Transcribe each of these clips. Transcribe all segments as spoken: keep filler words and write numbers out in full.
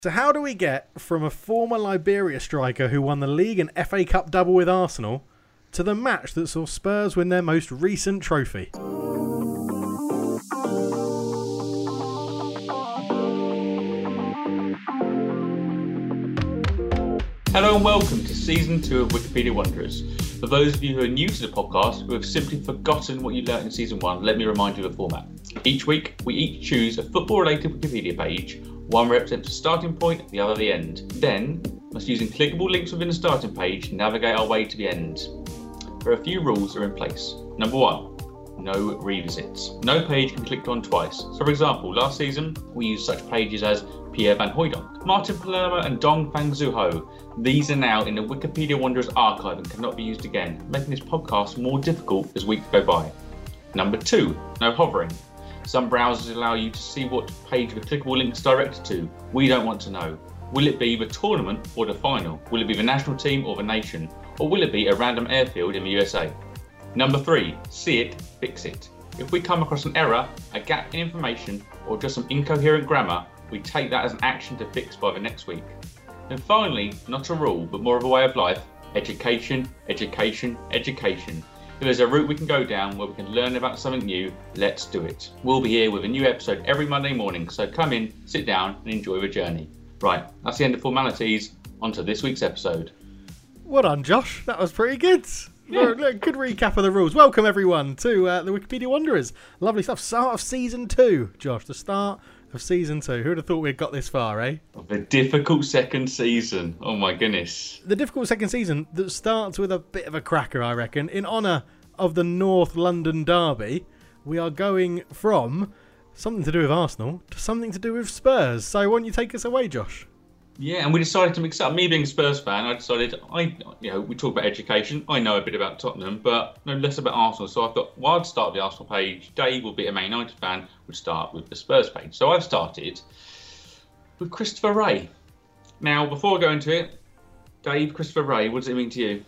So how do we get from a former Liberia striker who won the league and F A Cup double with Arsenal to the match that saw Spurs win their most recent trophy? Hello and welcome to Season two of Wikipedia Wanderers. For those of you who are new to the podcast, who have simply forgotten what you learnt in Season one, let me remind you of the format. Each week, we each choose a football-related Wikipedia page. One represents the starting point, the other the end. Then, must using clickable links within the starting page, navigate our way to the end. There are a few rules that are in place. Number one, no revisits. No page can be clicked on twice. So for example, last season, we used such pages as Pierre Van Hooijdonk, Martin Palermo and Dong Fang Zhu Ho. These are now in the Wikipedia Wanderers archive and cannot be used again, making this podcast more difficult as weeks go by. Number two, no hovering. Some browsers allow you to see what page the clickable link is directed to. We don't want to know. Will it be the tournament or the final? Will it be the national team or the nation? Or will it be a random airfield in the U S A? Number three, see it, fix it. If we come across an error, a gap in information, or just some incoherent grammar, we take that as an action to fix by the next week. And finally, not a rule, but more of a way of life, education, education, education. If there's a route we can go down where we can learn about something new, let's do it. We'll be here with a new episode every Monday morning, so come in, sit down and enjoy the journey. Right, that's the end of formalities. On to this week's episode. Well done, Josh. That was pretty good. Yeah. Good recap of the rules. Welcome, everyone, to uh, the Wikipedia Wanderers. Lovely stuff. Start of Season two, Josh. The start of Season two. Who would have thought we'd got this far, eh? The difficult second season. Oh, my goodness. The difficult second season that starts with a bit of a cracker, I reckon. In honour of the North London derby, we are going from something to do with Arsenal to something to do with Spurs. So why don't you take us away, Josh? Yeah, and we decided to mix it up. Me being a Spurs fan, I decided, I, you know, we talk about education. I know a bit about Tottenham, but no less about Arsenal. So I thought, well, I'd start with the Arsenal page. Dave will be a Man United fan, would start with the Spurs page. So I've started with Christopher Wreh. Now, before I go into it, Dave, Christopher Wreh, what does it mean to you?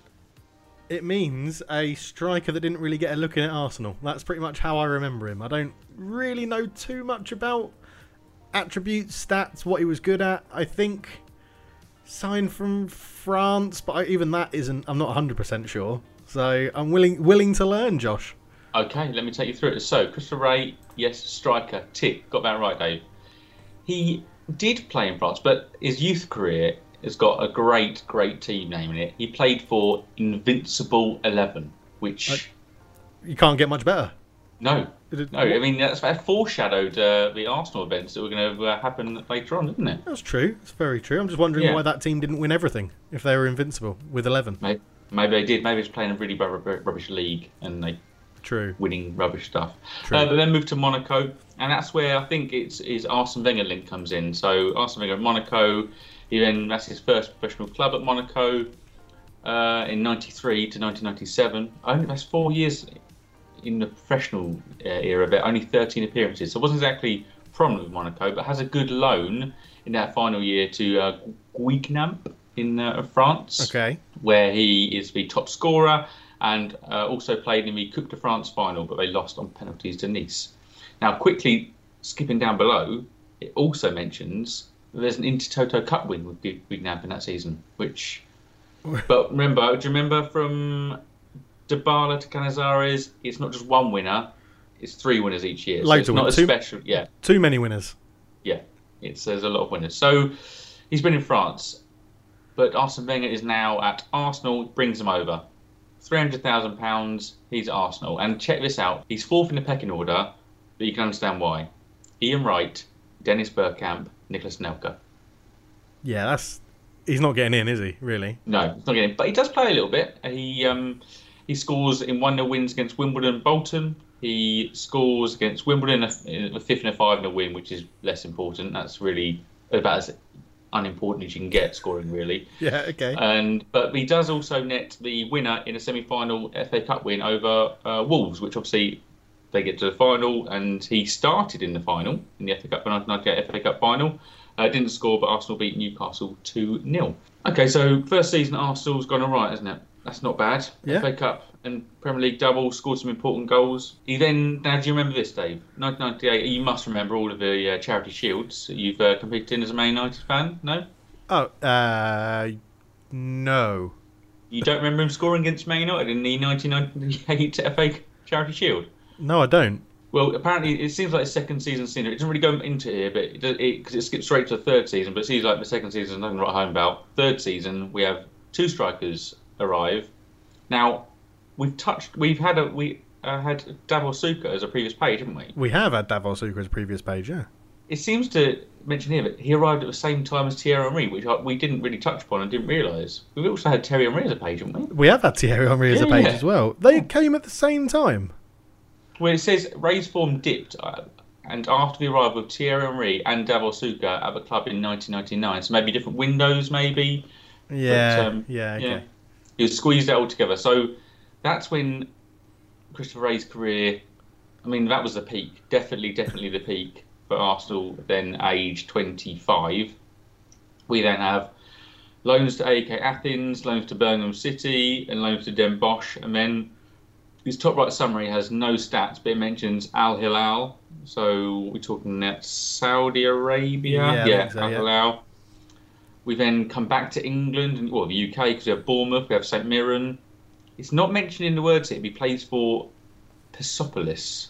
It means a striker that didn't really get a look in at Arsenal. That's pretty much how I remember him. I don't really know too much about attributes, stats, what he was good at. I think signed from France, but I, even that isn't, I'm not one hundred percent sure. So I'm willing willing to learn, Josh. Okay, let me take you through it. So, Christopher Wreh, yes, striker, tick, got that right, Dave. He did play in France, but his youth career has got a great, great team name in it. He played for Invincible eleven, which... I, you can't get much better. No, no. I mean, that's that foreshadowed uh, the Arsenal events that were going to uh, happen later on, isn't it? That's true. It's very true. I'm just wondering yeah. why that team didn't win everything if they were invincible with eleven. Maybe, maybe they did. Maybe it's playing a really rubbish league and they true winning rubbish stuff. True. Uh, but then moved to Monaco, and that's where I think it's is Arsene Wenger link comes in. So Arsene Wenger at Monaco. He then that's his first professional club at Monaco uh, in ninety-three to nineteen ninety-seven. Only that's four years in the professional uh, era, but only thirteen appearances. So it wasn't exactly prominent with Monaco, but has a good loan in that final year to uh, Guingamp in uh, France, okay, where he is the top scorer and uh, also played in the Coupe de France final, but they lost on penalties to Nice. Now, quickly skipping down below, it also mentions that there's an Intertoto Cup win with Guingamp in that season, which... But remember, do you remember from Dybala to Canizares, it's not just one winner, it's three winners each year. Loads so of it's not winners. a Too, special, yeah. Too many winners. Yeah, it's there's a lot of winners. So he's been in France, but Arsene Wenger is now at Arsenal, brings him over. three hundred thousand pounds, he's at Arsenal. And check this out, he's fourth in the pecking order, but you can understand why. Ian Wright, Dennis Bergkamp, Nicolas Anelka. Yeah, that's... He's not getting in, is he, really? No, he's not getting in. But he does play a little bit. He um, he scores in one nil wins against Wimbledon and Bolton. He scores against Wimbledon, a, a fifth and a five in a win, which is less important. That's really about as unimportant as you can get scoring, really. Yeah, okay. And But he does also net the winner in a semi-final F A Cup win over uh, Wolves, which obviously they get to the final, and he started in the final, in the F A Cup, nineteen ninety-eight F A Cup final. Uh, didn't score, but Arsenal beat Newcastle two nil. Okay, so first season at Arsenal's gone all right, hasn't it? That's not bad. Yeah. F A Cup and Premier League double, scored some important goals. He then, now do you remember this, Dave? nineteen ninety-eight, you must remember all of the uh, Charity Shields that you've uh, competed in as a Man United fan, no? Oh, uh, no. You don't remember him scoring against Man United in the nineteen ninety-eight F A Charity Shield? No, I don't. Well, apparently it seems like his second season senior. It doesn't really go into it here, but it because it, it skips straight to the third season. But it seems like the second season is nothing to write home about. Third season, we have two strikers arrive. Now, we've touched, we've had a we uh, had Davor Suker as a previous page, haven't we? We have had Davor Suker as a previous page, yeah. It seems to mention here that he arrived at the same time as Thierry Henry, which we didn't really touch upon and didn't realise. We've also had Thierry Henry as a page, haven't we? We have had Thierry Henry as a page Yeah. as well. They came at the same time. Well, it says Ray's form dipped, uh, and after the arrival of Thierry Henry and Davor Suker at the club in nineteen ninety-nine, so maybe different windows, maybe. Yeah, But, um, yeah, okay. yeah. He was squeezed out altogether. So that's when Christopher Wray's career, I mean, that was the peak. Definitely, definitely the peak for Arsenal, then age twenty-five. We then have loans to A E K Athens, loans to Birmingham City, and loans to Den Bosch. And then his top right summary has no stats, but it mentions Al Hilal. So we're talking that Saudi Arabia. Yeah, I yeah think so, Al yeah. Hilal. We then come back to England, and well, the U K, because we have Bournemouth, we have St Mirren. It's not mentioned in the words here, but he plays for Persepolis,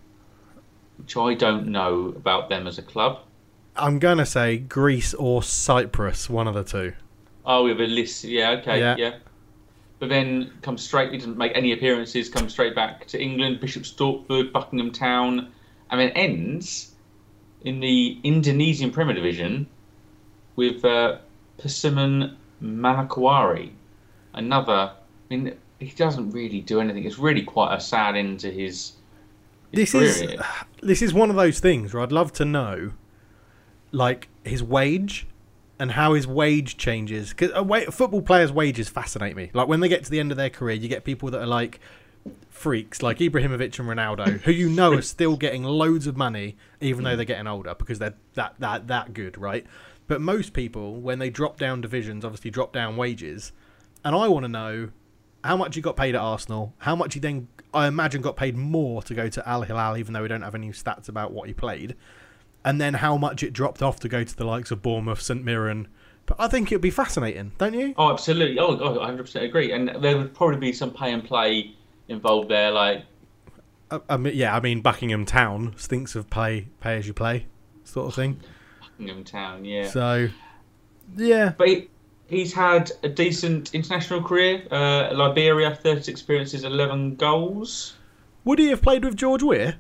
which I don't know about them as a club. I'm going to say Greece or Cyprus, one of the two. Oh, we have a list. Yeah, okay, Yeah. yeah. But then comes straight, he doesn't make any appearances, comes straight back to England, Bishop Stortford, Buckingham Town, and then ends in the Indonesian Premier Division with uh, Persimmon Manokwari. Another, I mean, he doesn't really do anything. It's really quite a sad end to his, his This career. is this is one of those things where I'd love to know, like, his wage and how his wage changes. Because football players' wages fascinate me. Like, when they get to the end of their career, you get people that are like freaks, like Ibrahimovic and Ronaldo, who you know are still getting loads of money, even though they're getting older, because they're that that that good, right? But most people, when they drop down divisions, obviously drop down wages. And I want to know how much he got paid at Arsenal, how much he then, I imagine, got paid more to go to Al Hilal, even though we don't have any stats about what he played. And then how much it dropped off to go to the likes of Bournemouth, St Mirren. But I think it'd be fascinating, don't you? Oh, absolutely. Oh, oh, one hundred percent agree. And there would probably be some pay and play involved there, like... I, I mean, yeah, I mean, Buckingham Town stinks of pay, pay as you play sort of thing. Buckingham Town, yeah. So, yeah. But he, he's had a decent international career. Uh, Liberia, thirty-six appearances, eleven goals. Would he have played with George Weah?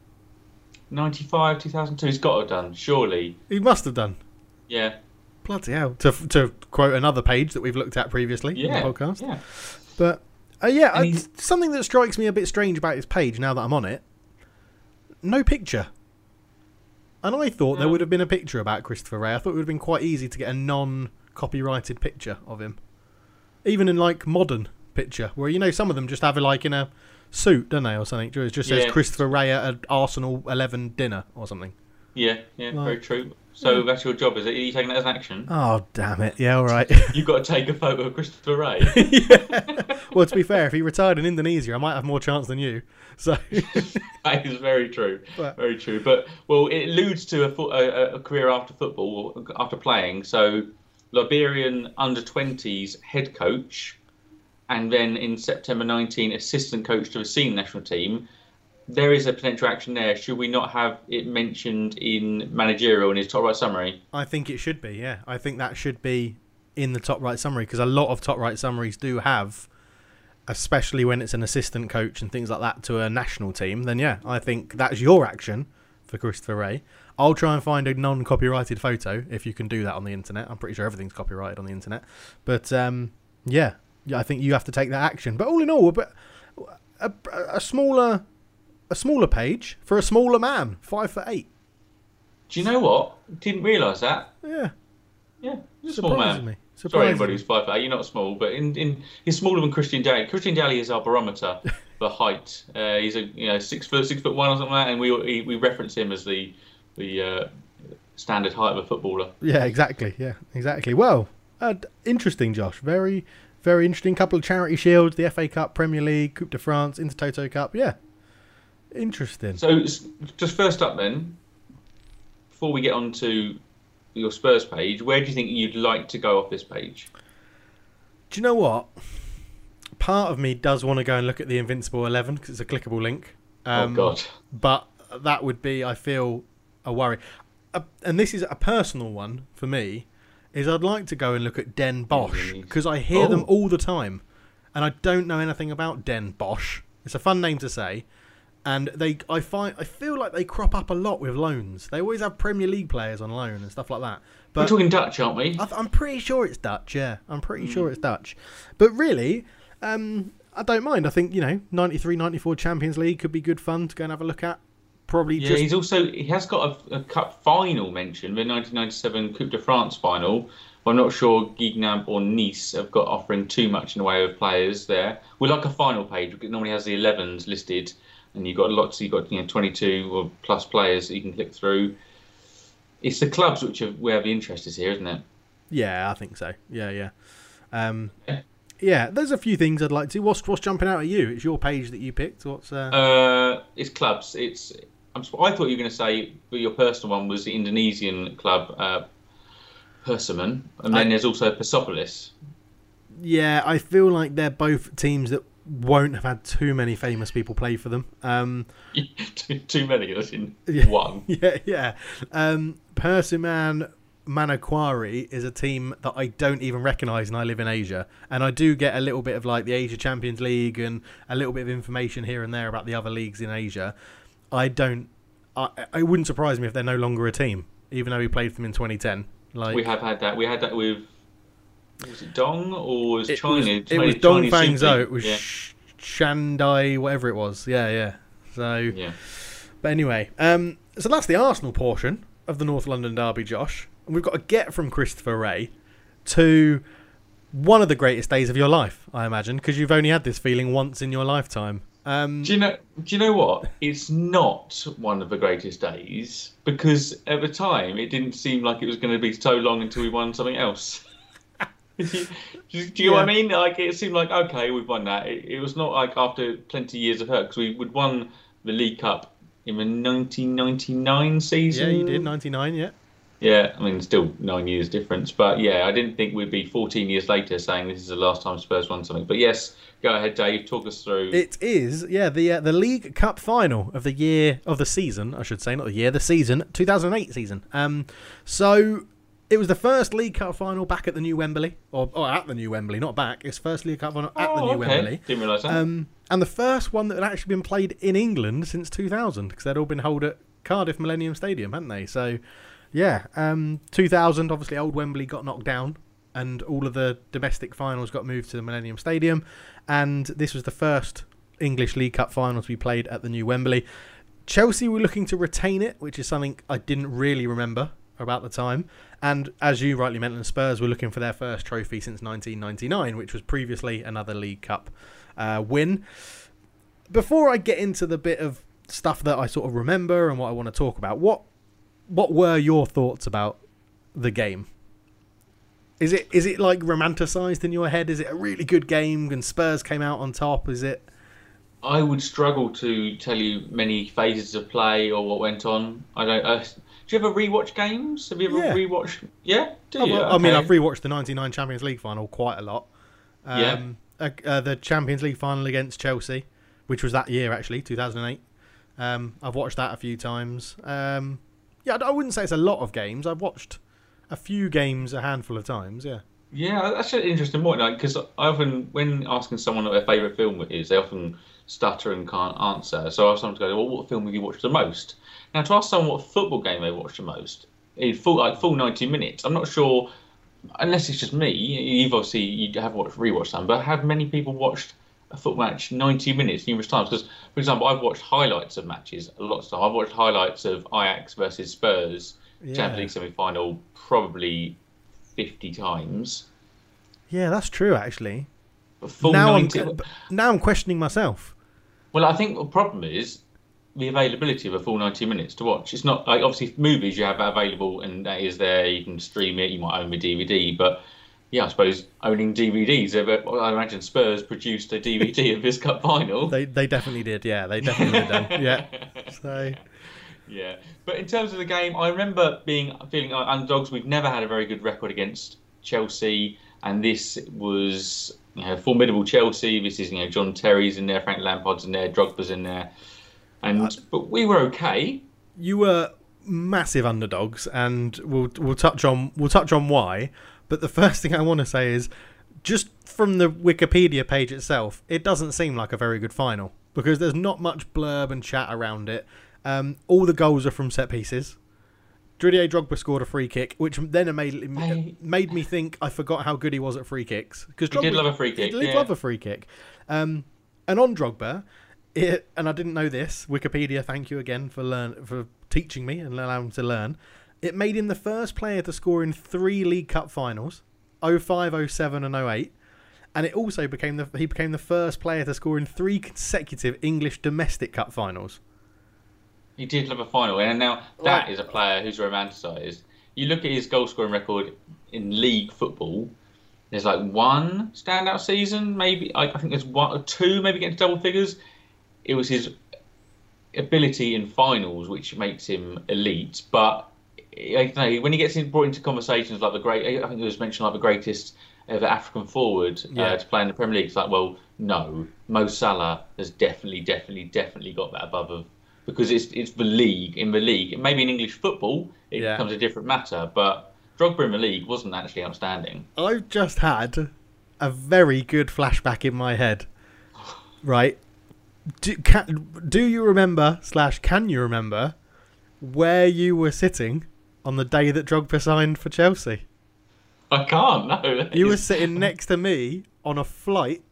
ninety-five, two thousand two. He's got to have done, surely. He must have done. Yeah. Bloody hell. To, to quote another page that we've looked at previously Yeah. in the podcast. Yeah. But, uh, yeah, And uh, he's- something that strikes me a bit strange about his page now that I'm on it, no picture. And I thought there No. would have been a picture about Christopher Wray. I thought it would have been quite easy to get a non-copyrighted picture of him. Even in, like, modern picture, where, you know, some of them just have it, like, in a suit, don't they, or something. It just says Yeah. Christopher Wray at an Arsenal eleven dinner or something. Yeah, yeah, Like- very true. So that's your job, is it? Are you taking that as an action? Oh, damn it. Yeah, all right. You've got to take a photo of Christopher Wray. Yeah. Well, to be fair, if he retired in Indonesia, I might have more chance than you. So, That is very true. But- very true. But, well, it alludes to a, fo- a, a career after football, after playing. So, Liberian under twenties head coach, and then in September nineteen, assistant coach to the senior national team. There is a potential action there. Should we not have it mentioned in managerial in his top right summary? I think it should be, yeah. I think that should be in the top right summary, because a lot of top right summaries do have, especially when it's an assistant coach and things like that to a national team, then yeah, I think that's your action for Christopher Wray. I'll try and find a non-copyrighted photo, if you can do that on the internet. I'm pretty sure everything's copyrighted on the internet. But, um, yeah, yeah, I think you have to take that action. But all in all, but a, a smaller... A smaller page for a smaller man, five foot eight. Do you know what? Didn't realise that. Yeah, Yeah, he's a small surprises man. me. Sorry, Surprises anybody me. who's five foot eight. You're not small, but in, in he's smaller than Christian Daly. Christian Daly is our barometer for height. Uh, he's a you know six foot, six foot one or something like that, and we we reference him as the the uh, standard height of a footballer. Yeah, exactly. Yeah, exactly. Well, uh, d- interesting, Josh. Very, very interesting. Couple of charity shields, the F A Cup, Premier League, Coupe de France, Intertoto Cup. Yeah, interesting. So just first up then, before we get on to your Spurs page, where do you think you'd like to go off this page? Do you know what? Part of me does want to go and look at the Invincible eleven because it's a clickable link. Um, oh, God. But that would be, I feel, a worry. Uh, and this is a personal one for me, is I'd like to go and look at Den Bosch because I hear oh. them all the time. And I don't know anything about Den Bosch. It's a fun name to say. And they, I find, I feel like they crop up a lot with loans. They always have Premier League players on loan and stuff like that. But we're talking Dutch, aren't we? I th- I'm pretty sure it's Dutch. Yeah, I'm pretty mm. sure it's Dutch. But really, um, I don't mind. I think you know, ninety-three ninety-four Champions League could be good fun to go and have a look at. Probably. Yeah, just... he's also he has got a, a cup final mentioned, the nineteen ninety-seven Coupe de France final. I'm not sure Guingamp or Nice have got offering too much in the way of players there. We're like a final page. It normally has the elevens listed. And you've got lots, you've got you know twenty-two or plus players that you can click through. It's the clubs which are where the interest is here, isn't it? Yeah, I think so. Yeah, yeah. Um, yeah. yeah, there's a few things I'd like to. What's what's jumping out at you? It's your page that you picked. What's? Uh... Uh, it's clubs. It's. I'm, I thought you were going to say your personal one was the Indonesian club, uh, Persimmon, and then I... there's also Persepolis. Yeah, I feel like they're both teams that won't have had too many famous people play for them. Um, too, too many, as in yeah, one. Yeah, yeah. Um, Persimmon Manokwari is a team that I don't even recognise, and I live in Asia. And I do get a little bit of like the Asia Champions League and a little bit of information here and there about the other leagues in Asia. I don't. I, it wouldn't surprise me if they're no longer a team, even though we played for them in twenty ten. Like we have had that. We had that with. Was it Dong or was it China? Was, it was Dongfang Zhou. It was yeah. Shandai, whatever it was. Yeah, yeah. So, yeah. But anyway, um, so that's the Arsenal portion of the North London derby, Josh. And we've got to get from Christopher Wray to one of the greatest days of your life, I imagine, because you've only had this feeling once in your lifetime. Um, do you know? Do you know what? It's not one of the greatest days because at the time it didn't seem like it was going to be so long until we won something else. do you, do you yeah. know what I mean? Like it seemed like okay, we've won that. It, it was not like after plenty of years of hurt because we would won the League Cup in the nineteen ninety-nine season. Yeah, you did ninety-nine. Yeah. Yeah, I mean still nine years difference, but yeah, I didn't think we'd be fourteen years later saying this is the last time Spurs won something. But yes, go ahead, Dave. Talk us through. It is yeah the uh, the League Cup final of the year of the season, I should say, not the year, the season two thousand eight season. Um, so. It was the first League Cup final back at the new Wembley, or, or at the new Wembley, not back. It's first League Cup final at oh, the new okay. Wembley. Didn't realise that. Um, and the first one that had actually been played in England since two thousand, because they'd all been held at Cardiff Millennium Stadium, hadn't they? So, yeah, um, two thousand, obviously old Wembley got knocked down, and all of the domestic finals got moved to the Millennium Stadium, and this was the first English League Cup final to be played at the new Wembley. Chelsea were looking to retain it, which is something I didn't really remember about the time. And as you rightly mentioned, Spurs were looking for their first trophy since nineteen ninety-nine, which was previously another League Cup uh, win. Before I get into the bit of stuff that I sort of remember and what I want to talk about, what what were your thoughts about the game? Is it is it like romanticised in your head? Is it a really good game and Spurs came out on top? Is it? I would struggle to tell you many phases of play or what went on. I don't. Uh, do you ever rewatch games? Have you ever yeah. rewatched? Yeah, do oh, you? Well, okay. I mean, I've rewatched the ninety-nine Champions League final quite a lot. Um, yeah. Uh, uh, the Champions League final against Chelsea, which was that year actually, two thousand eight. Um, I've watched that a few times. Um, yeah, I wouldn't say it's a lot of games. I've watched a few games a handful of times. Yeah. Yeah, that's an interesting point. Because like, I often, when asking someone what their favourite film is, they often stutter and can't answer. So I sometimes go, "Well, what film have you watched the most?" Now, to ask someone what football game they watched the most, in full like full ninety minutes, I'm not sure. Unless it's just me, you've obviously you have watched rewatched some, but have many people watched a football match ninety minutes numerous times? Because, for example, I've watched highlights of matches a lot of times. I've watched highlights of Ajax versus Spurs yeah. Champions League semi-final probably fifty times. Yeah, that's true actually. Full now ninety I'm now I'm questioning myself. Well, I think the problem is the availability of a full ninety minutes to watch. It's not like obviously movies you have that available and that is there. You can stream it. You might own the D V D, but yeah, I suppose owning D V Ds. I imagine Spurs produced a D V D of this cup final. They they definitely did. Yeah, they definitely would have done. Yeah. So. Yeah, but in terms of the game, I remember being feeling like underdogs. We've never had a very good record against Chelsea, and this was, you know, formidable Chelsea. This is, you know, John Terry's in there, Frank Lampard's in there, Drogba's in there, and uh, but we were okay. You were massive underdogs, and we'll we'll touch on we'll touch on why. But the first thing I want to say is, just from the Wikipedia page itself, it doesn't seem like a very good final because there's not much blurb and chat around it. Um, all the goals are from set pieces. Didier Drogba scored a free kick, which then made I... made me think I forgot how good he was at free kicks. Because he did love a free kick. He did yeah. love a free kick. Um, and on Drogba, it, and I didn't know this. Wikipedia, thank you again for learn for teaching me and allowing me to learn. It made him the first player to score in three League Cup finals: oh five, oh seven, and oh eight. And it also became the he became the first player to score in three consecutive English domestic cup finals. He did love a final, and now that is a player who's romanticised. You look at his goal scoring record in league football. There's like one standout season, maybe. I, I think there's one or two, maybe getting to double figures. It was his ability in finals which makes him elite. But I don't know, when he gets in, brought into conversations like the great, I think it was mentioned like the greatest ever African forward yeah. uh, to play in the Premier League. It's like, well, no, Mo Salah has definitely, definitely, definitely got that above of. Because it's it's the league. In the league, maybe in English football, it yeah. becomes a different matter. But Drogba in the league wasn't actually outstanding. I've just had a very good flashback in my head. Right? Do, can, do you remember, slash, can you remember, where you were sitting on the day that Drogba signed for Chelsea? I can't, no. You were sitting next to me on a flight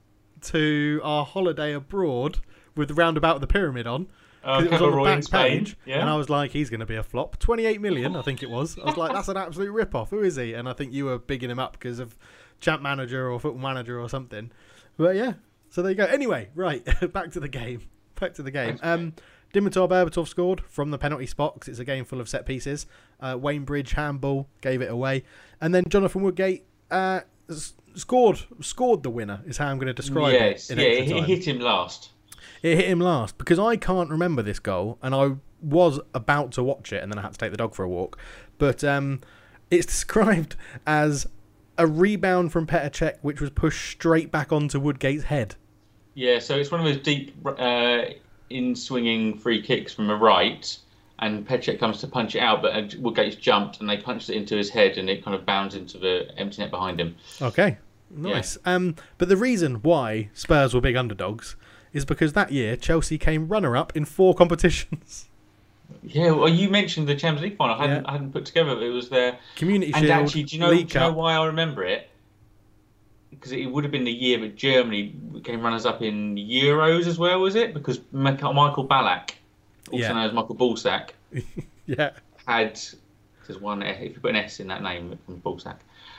to our holiday abroad with roundabout the pyramid on. Uh, it was on the back Spain, page, yeah. and I was like, he's going to be a flop. twenty-eight million, I think it was. I was like, that's an absolute rip-off. Who is he? And I think you were bigging him up because of Champ Manager or Football Manager or something. But yeah, so there you go. Anyway, right, back to the game. Back to the game. Thanks, um, Dimitar Berbatov scored from the penalty spot because it's a game full of set pieces. Uh, Wayne Bridge, handball, gave it away. And then Jonathan Woodgate uh, scored scored the winner, is how I'm going to describe yes, it. In yeah, extra he time. hit him last. It hit him last because I can't remember this goal, and I was about to watch it, and then I had to take the dog for a walk. But um, it's described as a rebound from Petr Cech, which was pushed straight back onto Woodgate's head. Yeah, so it's one of those deep uh, in-swinging free kicks from the right, and Petr Cech comes to punch it out, but Woodgate's jumped, and they punched it into his head, and it kind of bounds into the empty net behind him. Okay, nice. Yeah. Um, but the reason why Spurs were big underdogs is because that year Chelsea came runner-up in four competitions. Yeah, well, you mentioned the Champions League final. I hadn't, yeah. I hadn't put together. It was their Community and Shield. And actually, do you know, do you know why I remember it? Because it would have been the year that Germany came runners-up in Euros as well, was it? Because Michael Ballack, also yeah. known as Michael Ballsack, yeah, had there's one. If you put an S in that name from Ballsack.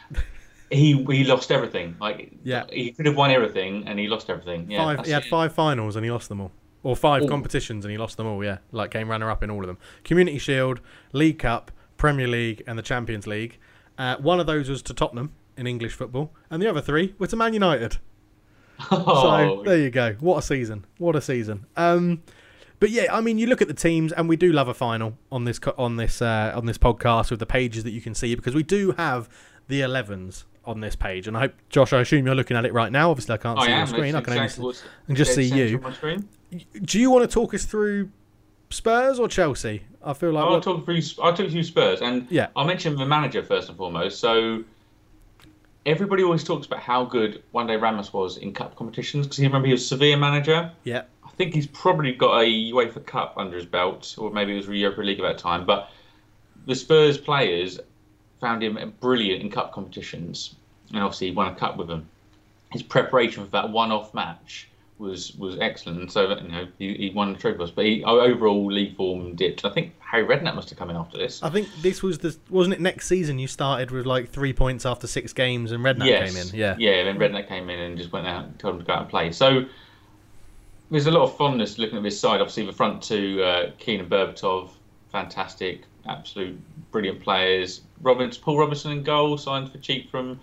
He he lost everything. Like yeah. he could have won everything, and he lost everything. Yeah, five, he had it. five finals, and he lost them all, or five Ooh. competitions, and he lost them all. Yeah, like came runner up in all of them: Community Shield, League Cup, Premier League, and the Champions League. Uh, one of those was to Tottenham in English football, and the other three were to Man United. Oh. So there you go. What a season! What a season! Um, but yeah, I mean, you look at the teams, and we do love a final on this on this uh, on this podcast with the pages that you can see, because we do have the elevens on this page, and I hope, Josh, I assume you're looking at it right now. Obviously I can't I see am. your screen. It's I can exactly only see, and just see you. Do you want to talk us through Spurs or Chelsea? I feel like I'll talk through I'll talk through Spurs, and yeah. I'll mention the manager first and foremost. So everybody always talks about how good Juande Ramos was in cup competitions, because you remember he was Sevilla manager. Yeah, I think he's probably got a UEFA Cup under his belt, or maybe it was Europa League at that time. But the Spurs players found him brilliant in cup competitions, and obviously he won a cup with them. His preparation for that one-off match was was excellent, and so you know he, he won the trophy. But he, overall league form dipped. I think Harry Redknapp must have come in after this. I think this was the wasn't it next season you started with like three points after six games, and Redknapp yes. came in. Yeah, yeah. Then Redknapp came in and just went out and told him to go out and play. So there's a lot of fondness looking at this side. Obviously, the front two, uh, Keane and Berbatov, fantastic, absolute brilliant players. Robbins, Paul Robinson in goal, signed for cheap from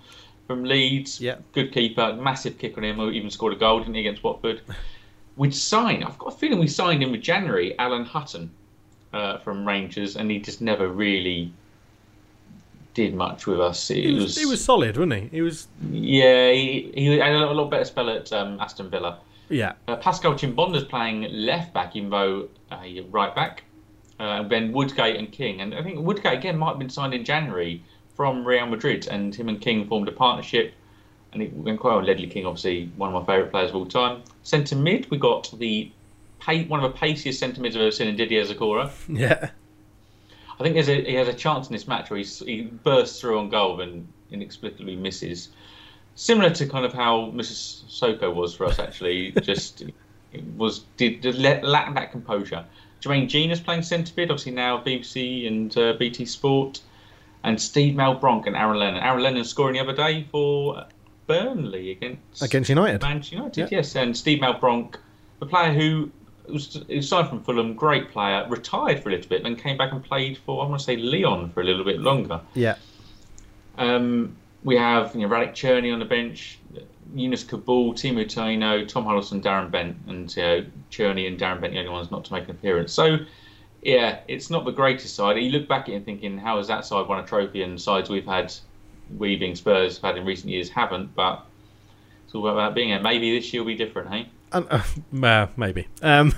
from Leeds. Yeah. Good keeper, massive kick on him. Who even scored a goal, didn't he, against Watford? We'd signed. I've got a feeling we signed him in January. Alan Hutton uh, from Rangers, and he just never really did much with us. It He was, was, he was solid, wasn't he? He was. yeah, he, he had a lot, a lot better spell at um, Aston Villa. Yeah. Uh, Pascal Chimbonda's playing left back, even though uh, right back. Uh, and then Woodgate and King, and I think Woodgate again might have been signed in January from Real Madrid, and him and King formed a partnership, and it went quite well. Ledley King, obviously one of my favourite players of all time. Centre mid, we got the one of the paciest centre mids I've ever seen in Didier Zagora. Yeah. I think there's a, he has a chance in this match where he's, he bursts through on goal and inexplicably misses. Similar to kind of how Missus Soko was for us, actually. Just it was did, did lack that composure. Jermaine Genius playing centre mid, obviously now B B C and uh, B T Sport, and Steve Malbronk and Aaron Lennon. Aaron Lennon scoring the other day for Burnley against Against United. Manchester United, Yeah. yes. And Steve Malbronk, the player who was, he was signed from Fulham, great player, retired for a little bit, then came back and played for, I want to say, Lyon for a little bit longer. Yeah. Um, we have you know, Radic Cherney on the bench, Yunus Kabul, Timo Taino, Tom Huddleston, Darren Bent, and you know, Cherney and Darren Bent the only ones not to make an appearance. So, yeah, it's not the greatest side. You look back at it and thinking, how has that side won a trophy? And sides we've had, we being Spurs, have had in recent years haven't. But it's all about being it. Maybe this year will be different, hey? Um, uh, uh, maybe. Um,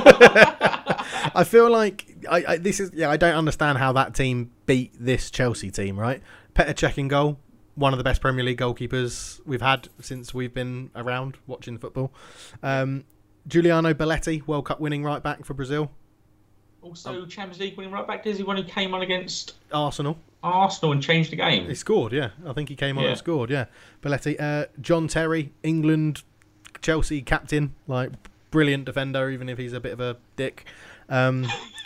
I feel like I, I this is yeah. I don't understand how that team beat this Chelsea team. Right, Petr Cech in goal, one of the best Premier League goalkeepers we've had since we've been around watching football. Um, Giuliano Belletti, World Cup winning right back for Brazil. Also, Champions League winning right back. Is he one who came on against Arsenal? Arsenal and changed the game? He scored. Yeah, I think he came on Yeah. and scored. Yeah, Belletti. Uh, John Terry, England, Chelsea captain, like brilliant defender, even if he's a bit of a dick. Um,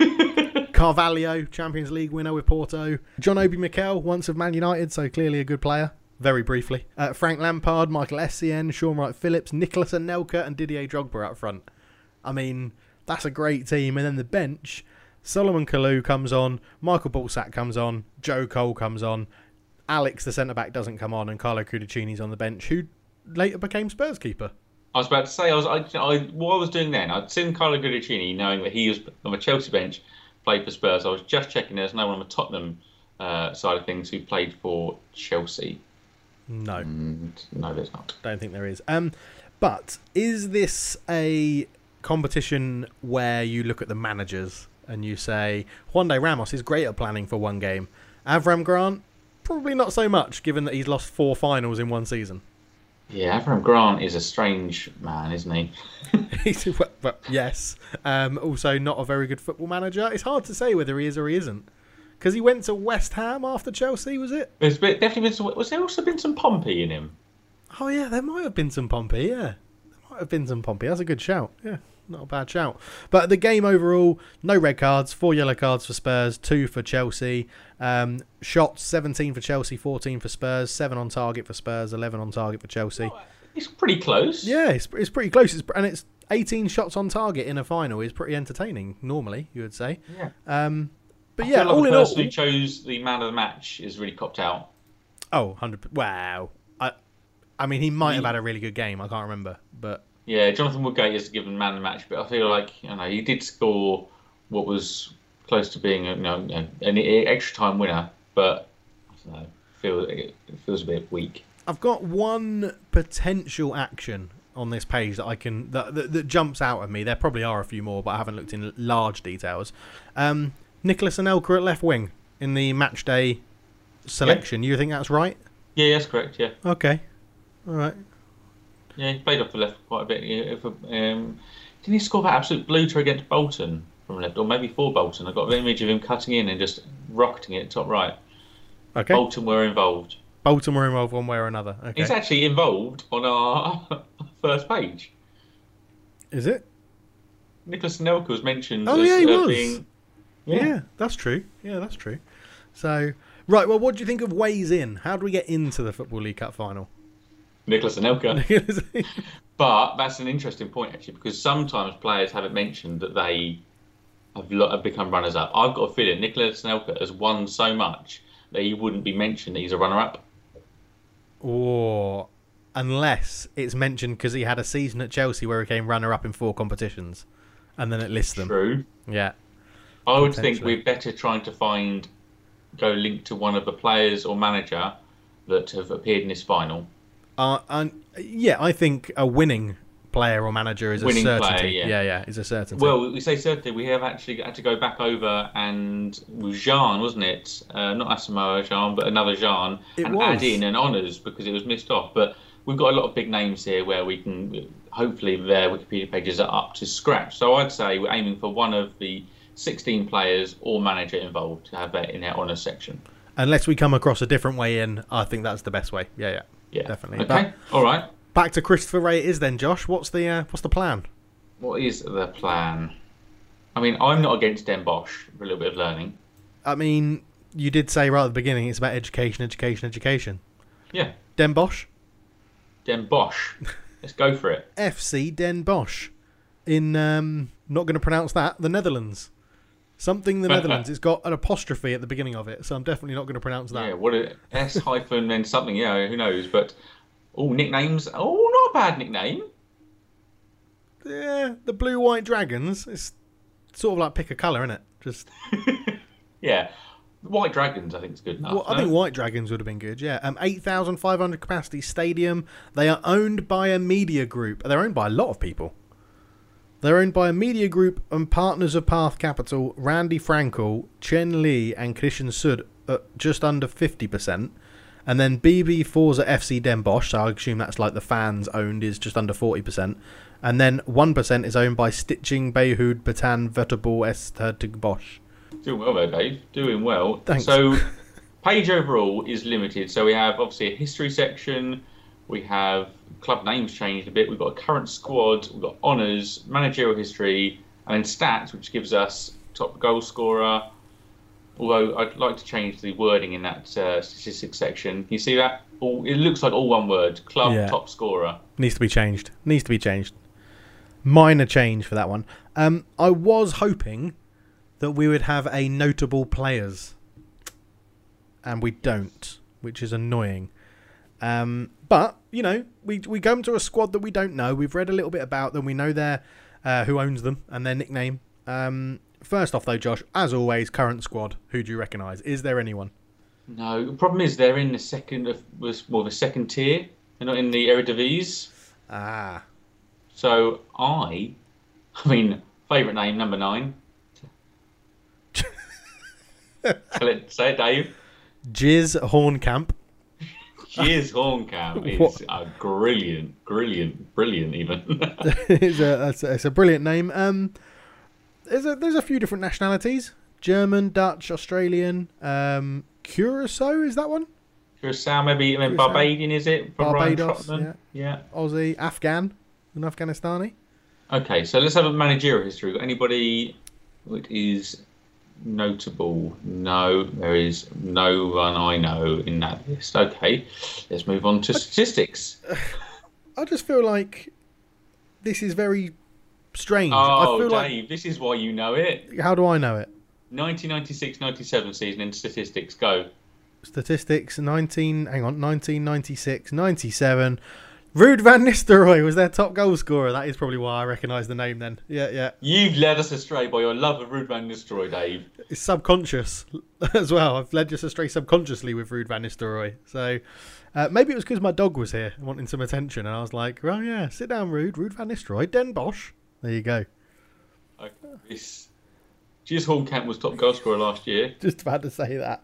Carvalho, Champions League winner with Porto. John Obi Mikel, once of Man United, so clearly a good player. Very briefly. Uh, Frank Lampard, Michael Essien, Sean Wright-Phillips, Nicolas Anelka and Didier Drogba up front. I mean, that's a great team. And then the bench, Solomon Kalou comes on, Michael Balsack comes on, Joe Cole comes on, Alex, the centre-back, doesn't come on, and Carlo Cudicini's on the bench, who later became Spurs keeper. I was about to say, I was, I, I, what I was doing then, I'd seen Carlo Cudicini, knowing that he was on the Chelsea bench, played for Spurs. I was just checking there's no one on the Tottenham uh, side of things who played for Chelsea. No. Mm, no, there's not. Don't think there is. Um, but is this a competition where you look at the managers and you say, Juan de Ramos is great at planning for one game. Avram Grant, probably not so much, given that he's lost four finals in one season. Yeah, Avram Grant is a strange man, isn't he? He's, well, well, yes. Um, also, not a very good football manager. It's hard to say whether he is or he isn't. Because he went to West Ham after Chelsea, was it? There's been, definitely been some, was there also been some Pompey in him? Oh, yeah, there might have been some Pompey, yeah. There might have been some Pompey. That's a good shout, yeah. Not a bad shout. But the game overall, no red cards, four yellow cards for Spurs, two for Chelsea. Um, shots, seventeen for Chelsea, fourteen for Spurs, seven on target for Spurs, eleven on target for Chelsea. Oh, it's pretty close. Yeah, it's, it's pretty close. It's, and it's eighteen shots on target in a final is pretty entertaining, normally, you would say. Yeah. Um, but I yeah, feel like all the in all... person who chose the man of the match is really copped out. Oh, one hundred percent. Wow. I, I mean, he might He- have had a really good game. I can't remember. But Yeah, Jonathan Woodgate is given man of the match, but I feel like you know he did score what was close to being a, you know, an extra time winner, but I don't know, feel it feels a bit weak. I've got one potential action on this page that I can that, that, that jumps out at me. There probably are a few more, but I haven't looked in large details. Um, Nicolas Anelka at left wing in the match day selection. You think that's right? Yeah, that's correct. Yeah, Okay. All right. yeah, he played off the left quite a bit. Yeah, if, um, didn't he score that absolute blooter against Bolton from left, or maybe for Bolton? I got an image of him cutting in and just rocketing it top right. Okay. Bolton were involved. Bolton were involved one way or another. Okay. He's actually involved on our first page. Is it? Nicolas Anelka was mentioned Oh, as yeah, he uh, was. being. Yeah. that's true. Yeah, that's true. So, right, well, what do you think of ways in? How do we get into the Football League Cup final? Nicolas Anelka. But that's an interesting point, actually, because sometimes players haven't mentioned that they have, lo- have become runners-up. I've got a feeling Nicolas Anelka has won so much that he wouldn't be mentioned that he's a runner-up. Or unless it's mentioned because he had a season at Chelsea where he came runner-up in four competitions, and then it lists them. True. Yeah. I would think we're better trying to find, go link to one of the players or manager that have appeared in this final. Uh, and yeah, I think a winning player or manager is Winning a certainty. player, yeah. yeah, yeah, is a certainty. Well, we say certainty. We have actually had to go back over and with Jean, wasn't it? Uh, not Asamoah Jean, but another Jean, It and was. add in an honours because it was missed off. But we've got a lot of big names here where we can, hopefully their Wikipedia pages are up to scratch. So I'd say we're aiming for one of the sixteen players or manager involved to have that in our honours section. Unless we come across a different way in, I think that's the best way. Yeah, yeah, Yeah, definitely. Okay, But all right. back to Christopher Ray it is then, Josh. What's the uh, what's the plan? What is the plan? I mean, I'm not against Den Bosch for a little bit of learning. I mean, you did say right at the beginning it's about education, education, education. Yeah, Den Bosch? Den Bosch. Let's go for it. F C Den Bosch. In, um, not going to pronounce that, the Netherlands. Something the Netherlands. It's got an apostrophe at the beginning of it, so I'm definitely not going to pronounce that. Yeah, what a S hyphen then something. Yeah, who knows? But oh, nicknames. Oh, not a bad nickname. Yeah, the Blue White Dragons. It's sort of like pick a colour, isn't it? Just. Yeah, White Dragons. I think is good enough. Well, I no? think White Dragons would have been good. Yeah, um, eight thousand five hundred capacity stadium. They are owned by a media group. They're owned by a lot of people. They're owned by a media group and partners of Path Capital, Randy Frankel, Chen Li, and Christian Sud at just under fifty percent. And then B B Forza F C Den Bosch, so I assume that's like the fans owned, is just under forty percent. And then one percent is owned by Stitching, Behoud, Batan, Vöterball, Estertig Bosch. Doing well there, Dave. Doing well. Thanks. So, page overall is limited. So we have obviously a history section. We have club names changed a bit. We've got a current squad. We've got honours, managerial history, and then stats, which gives us top goal scorer. Although I'd like to change the wording in that uh, statistics section. You see that? All, it looks like all one word. Club Yeah. top scorer. Needs to be changed. Needs to be changed. Minor change for that one. Um, I was hoping that we would have a notable players. And we don't, which is annoying. Um, but, you know, we we come to a squad that we don't know. We've read a little bit about them. We know their uh, who owns them and their nickname. Um, first off, though, Josh, as always, current squad. Who do you recognise? Is there anyone? No, the problem is they're in the second of was more of a second tier. They're not in the Eredivisie. Ah. So I, I mean, favourite name number nine. Tell it, say it, Dave. Jizz Hornkamp. Cheers, Hornkamp is What? a brilliant, brilliant, brilliant. Even it's, a, it's, a, it's a brilliant name. Um, there's a there's a few different nationalities: German, Dutch, Australian, um, Curacao. Is that one? Curacao, maybe. I mean, Curacao. Barbadian, is it? From Ryan Barbados. Trotman? Yeah. Yeah. Aussie, Afghan, and Afghanistani. Okay, so let's have a managerial history. Got anybody that is notable? No, there is no one I know in that list. Okay, let's move on to statistics. I just feel like this is very strange. Oh, I feel Dave, this is why you know it. like. How do I know it? nineteen ninety-six ninety-seven season in statistics. Go. Statistics nineteen. Hang on, nineteen ninety-six ninety-seven. Ruud van Nistelrooy was their top goal scorer. That is probably why I recognise the name. Then, yeah, yeah. You've led us astray by your love of Ruud van Nistelrooy, Dave. It's subconscious as well. I've led us astray subconsciously with Ruud van Nistelrooy. So uh, maybe it was because my dog was here wanting some attention, and I was like, "Oh yeah, sit down, Ruud. Ruud van Nistelrooy, Den Bosch." There you go. Okay. This Jizz Hornkamp was top goal scorer last year. Just about to say that.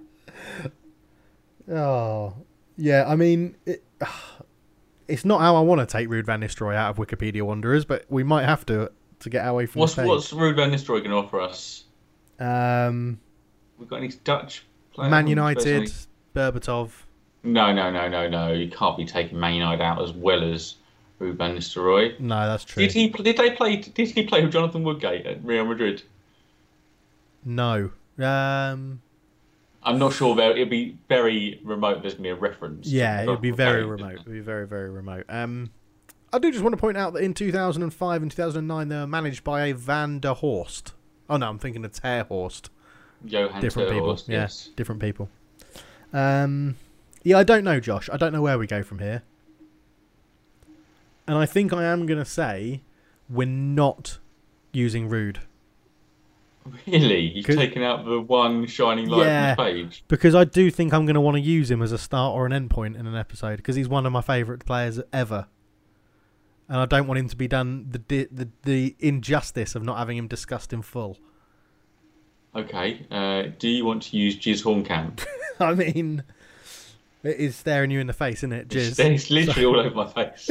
Oh yeah, I mean, it, it's not how I want to take Ruud van Nistelrooy out of Wikipedia Wanderers, but we might have to to get away from What's the page. what's Ruud van Nistelrooy going to offer us? Um, We've got any Dutch players? Man United, Berbatov. No, no, no, no, no. You can't be taking Man United out as well as Ruud van Nistelrooy. No, that's true. Did he? Did they play? Did he play with Jonathan Woodgate at Real Madrid? No. Um, I'm not sure. There, it'd be very remote. There's going to be a reference. yeah, to it would be Jonathan very Woodgate. remote. It would be very, very remote. Um, I do just want to point out that in two thousand five and two thousand nine, they were managed by a Van der Horst. Oh no, I'm thinking of Ter Horst. Johan Different people. Terhorst, Yeah, yes. different people. Um, Yeah, I don't know, Josh. I don't know where we go from here. And I think I am going to say we're not using Rude. Really? You've taken out the one shining light yeah, on the page? Because I do think I'm going to want to use him as a start or an end point in an episode because he's one of my favourite players ever. And I don't want him to be done the, the the injustice of not having him discussed in full. Okay. Uh, do you want to use Jizz Hornkamp? I mean, it is staring you in the face, isn't it, Jizz? It's, it's literally all over my face.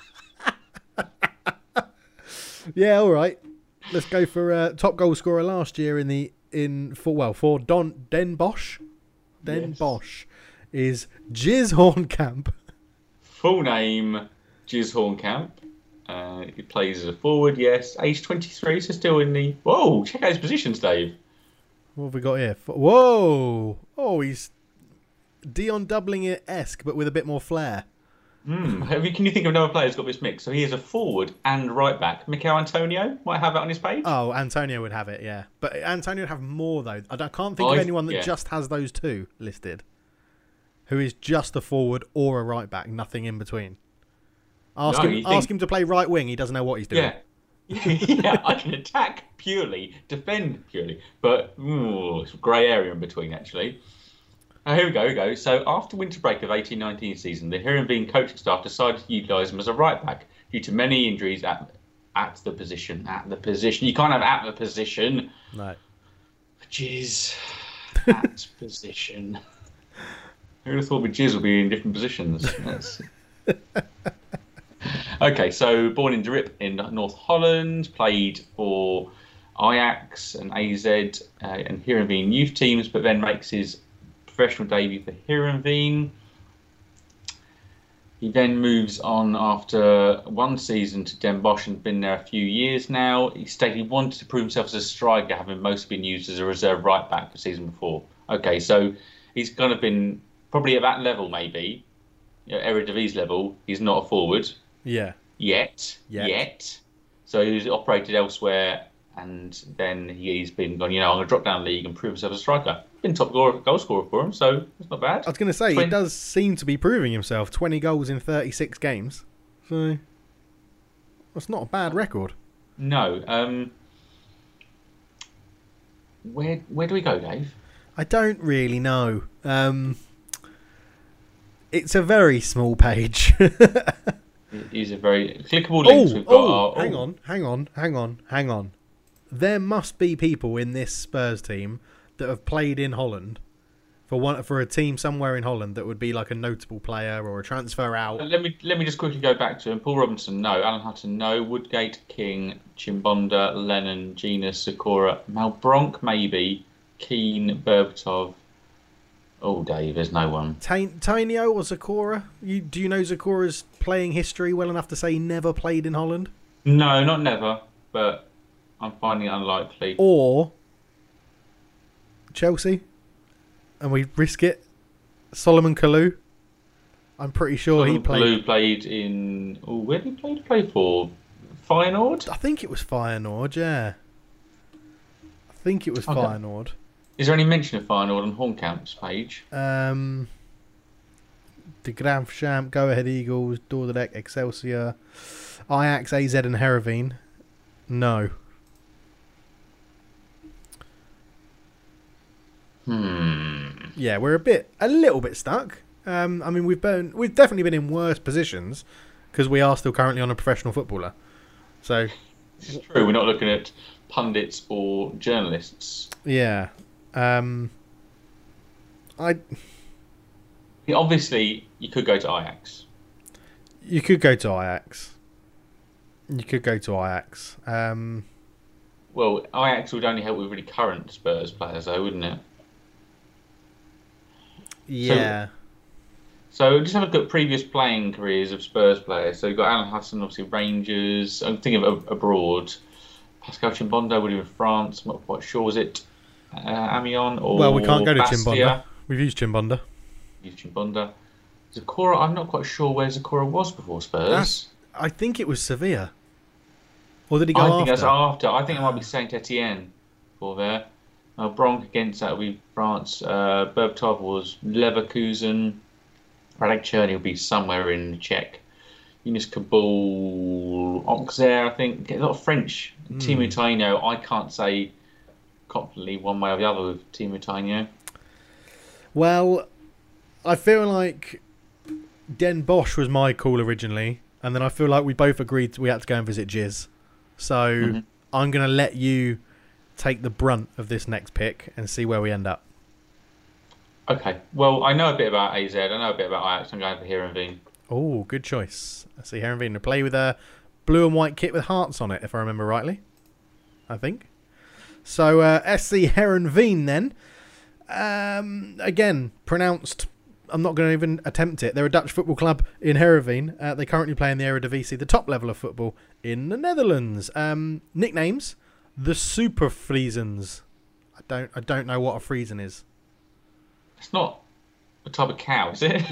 Yeah, all right. Let's go for uh, top goal scorer last year in the in for well for Don Den Bosch. Den Yes. Bosch is Jizz Hornkamp. Full name, Jizz Hornkamp. Uh, he plays as a forward, yes. Age twenty-three, so still in the... Whoa, check out his positions, Dave. What have we got here? Whoa! Oh, he's Dion Dublinger-esque, but with a bit more flair. Hmm. Have you- Can you think of another player who's got this mix? So he is a forward and right back. Mikel Antonio might have it on his page. Oh, Antonio would have it, yeah. But Antonio would have more, though. I don't- can't think I- of anyone that yeah. just has those two listed. Who is just a forward or a right back, nothing in between. Ask No, him you ask think- him to play right wing, he doesn't know what he's doing. Yeah. Yeah, I can attack purely, defend purely, but ooh, it's a grey area in between, actually. Uh, here we go, here we go. So after winter break of eighteen nineteen season, the Heerenveen coaching staff decided to utilise him as a right back due to many injuries at at the position. At the position. You can't have at the position. No. Jizz. At position. Who would have thought the Jizz would be in different positions? That's... Okay, so born in De Rip in North Holland, played for Ajax and A Z uh, and Heerenveen youth teams, but then makes his professional debut for Heerenveen. He then moves on after one season to Den Bosch and been there a few years now. He stated he wanted to prove himself as a striker, having mostly been used as a reserve right back the season before. Okay, so he's kind of been probably at that level, maybe, you know, Eredivisie level. He's not a forward. Yeah. Yet, Yet. yet. So he's operated elsewhere, and then he's been gone, you know, I'm going to drop down the league and prove himself as a striker. Been top goal, goal scorer for him, so it's not bad. I was going to say, he Twen- does seem to be proving himself. twenty goals in thirty-six games. So, that's not a bad record. No. Um, where where do we go, Dave? I don't really know. Um, it's a very small page. It is a very clickable links. Oh, We've got oh, our, hang on, hang on, hang on, hang on. There must be people in this Spurs team that have played in Holland for one for a team somewhere in Holland that would be like a notable player or a transfer out. Let me let me just quickly go back to him. Paul Robinson, no. Alan Hutton, no. Woodgate, King, Chimbonda, Lennon, Gina, Sakura, Malbronk, maybe. Keane, Berbatov. Oh, Dave, there's no one. Tain- Tainio or Zakora? You, do you know Zakora's playing history well enough to say he never played in Holland? No, not never, but I'm finding it unlikely. Or Chelsea? And we risk it? Solomon Kalou? I'm pretty sure he played... Blue played in. Oh, where did he play? Play for Feyenoord. I think it was Feyenoord, yeah. I think it was Okay. Feyenoord. Is there any mention of Feyenoord on Hornkamp's page? Um, De Graafschamp, Go Ahead Eagles, Dordrecht, Excelsior, Ajax, A Z and Heerenveen. No. Hmm. Yeah, we're a bit, a little bit stuck. Um, I mean, we've been, we've definitely been in worse positions because we are still currently on a professional footballer. So, It's true. We're not looking at pundits or journalists. yeah. Um, I, Yeah, obviously, you could go to Ajax. you could go to Ajax. You could go to Ajax. Um, Well, Ajax would only help with really current Spurs players, though, wouldn't it? yeah. So just have a look at previous playing careers of Spurs players. So you've got Alan Hudson, obviously Rangers. I'm thinking of abroad. Pascal Chimbonda would be in France. I'm not quite sure. Was it uh, Amiens or Well, we can't go to Bastia? Chimbonda. We've used Chimbonda. Use Chimbonda. Zakora, I'm not quite sure where Zakora was before Spurs. That's, I think it was Sevilla. Or did he go I after? think that's after. I think it might be Saint Etienne for there. Uh, Bronk against that would be France. Uh, Berbatov was Leverkusen. Radek Cherny will be somewhere in Czech. Yunus Kabul, Auxerre, I think. A lot of French. Mm. Teemu Tainio, I can't say confidently one way or the other with Teemu Tainio. Well, I feel like Den Bosch was my call originally, and then I feel like we both agreed we had to go and visit Jizz. So mm-hmm. I'm going to let you take the brunt of this next pick and see where we end up. Okay. Well, I know a bit about A Z. I know a bit about Ajax. I'm going for Heerenveen. Oh, good choice. I see Heerenveen to play with a blue and white kit with hearts on it, if I remember rightly. I think. So, uh, S C Heerenveen then. Um, again, pronounced... I'm not going to even attempt it. They're a Dutch football club in Heerenveen. Uh, they currently play in the Eredivisie, the top level of football in the Netherlands. Um, nicknames: the Super Friesens. I don't, I don't know what a Friesen is. It's not a type of cow, is it?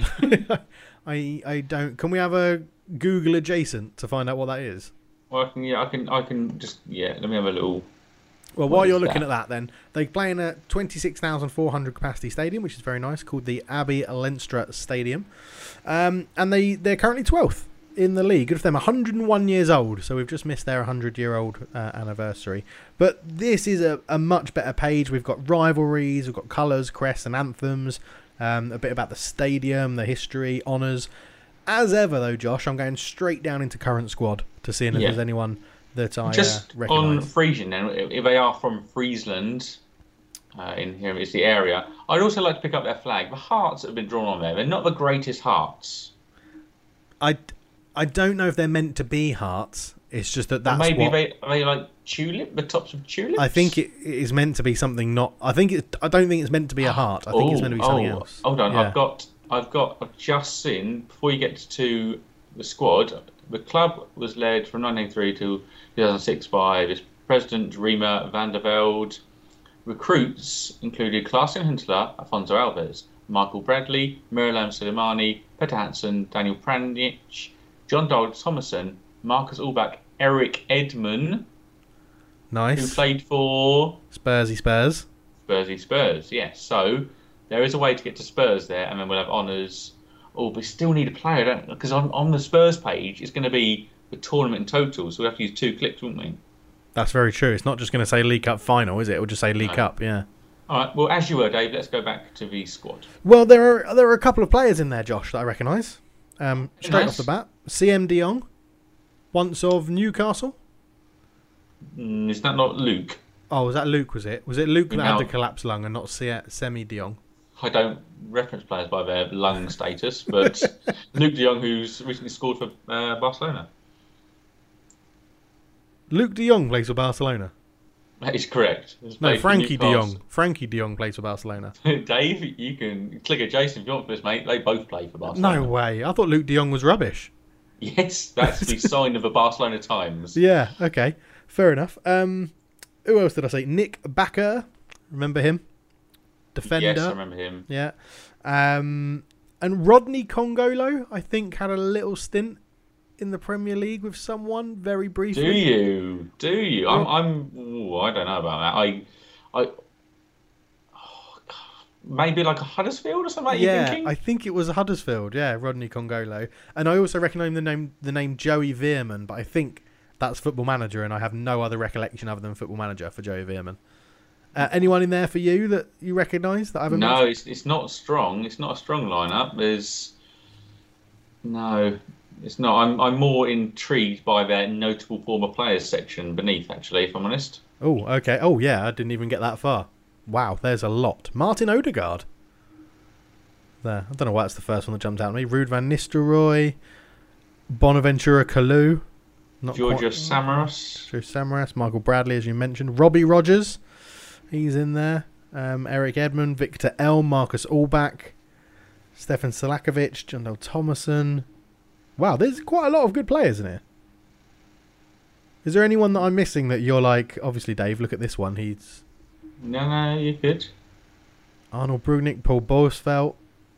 I, I don't. Can we have a Google adjacent to find out what that is? Well, I can. Yeah, I can. I can just. Yeah, let me have a little. Well, while you're looking at that, then they play in a twenty-six thousand four hundred capacity stadium, which is very nice, called the Abbey Lenstra Stadium, um, and they they're currently twelfth in the league. Good for them, one hundred one years old. So we've just missed their hundred-year-old uh, anniversary. But this is a, a much better page. We've got rivalries, we've got colours, crests, and anthems. Um, a bit about the stadium, the history, honours. As ever, though, Josh, I'm going straight down into current squad to see if yeah. there's anyone that I just uh, recognise. On Friesian, then, if they are from Friesland, uh, in here is the area. I'd also like to pick up their flag. The hearts that have been drawn on there, they're not the greatest hearts. I, I don't know if they're meant to be hearts. It's just that that's or maybe what... they are they like tulip, the tops of tulips. I think it is meant to be something not. I think it. I don't think it's meant to be a heart. I think oh, it's meant to be something oh, else. Hold on, yeah. I've got, I've got, I've just seen before you get to the squad. The club was led from nineteen eighty-three to two thousand six by its president Rima van der Velde. Recruits included Klaas-Jan Huntelaar, Afonso Alves, Michael Bradley, Miralem Soleimani, Peter Hansen, Daniel Pranjic, John Dahl Thomason, Marcus Ulbach, Eric Edman. Nice. Who played for Spursy Spurs. Spursy Spurs, yes. So there is a way to get to Spurs there, and then we'll have honours. Oh, we still need a player, don't we? Because on, on the Spurs page, it's going to be the tournament in total, so we'll have to use two clicks, won't we? That's very true. It's not just going to say League Cup final, is it? It will just say League no. Cup, yeah. All right, well, as you were, Dave, let's go back to the squad. Well, there are there are a couple of players in there, Josh, that I recognise. Um, straight nice. off the bat. C M de Jong, once of Newcastle. Mm, is that not Luke? Oh, was that Luke, was it? Was it Luke that no. had the collapsed lung and not Semi de Jong? I don't reference players by their lung status, but Luke de Jong, who's recently scored for uh, Barcelona. Luke de Jong plays for Barcelona? That is correct. No, Frankie de Jong. Frankie de Jong plays for Barcelona. Dave, you can click at Jason if you want for this, mate. They both play for Barcelona. No way. I thought Luke de Jong was rubbish. Yes, that's the sign of the Barcelona Times. Yeah, okay. Fair enough. Um, who else did I say? Nick Bakker. Remember him? Defender. Yes, I remember him. Yeah. Um, and Rodney Congolo, I think, had a little stint in the Premier League with someone very briefly. Do you? Do you? I'm. I'm ooh, I don't know about that. I. I. Oh, maybe like a Huddersfield or something. Yeah, you thinking? I think it was Huddersfield. Yeah, Rodney Congolo, and I also recognise the name the name Joey Veerman, but I think that's Football Manager, and I have no other recollection other than Football Manager for Joey Veerman. Uh, anyone in there for you that you recognise that I haven't? No, mentioned? it's it's not strong. It's not a strong lineup. There's no, it's not. I'm I'm more intrigued by their notable former players section beneath. Actually, if I'm honest. Oh, okay. Oh, yeah. I didn't even get that far. Wow, there's a lot. Martin Odegaard. There. I don't know why that's the first one that jumped out at me. Ruud van Nistelrooy, Bonaventura Kalou, not Georgios Samaras, Georgios Samaras, Michael Bradley, as you mentioned, Robbie Rogers. He's in there. Um, Eric Edman, Victor Elm, Marcus Ulbach, Stefan Selakovic, John Dahl Thomason. Wow, there's quite a lot of good players in here. Is there anyone that I'm missing that you're like, obviously, Dave, look at this one. He's... No, no, you're good. Arnold Brugnik, Paul Borsfeld.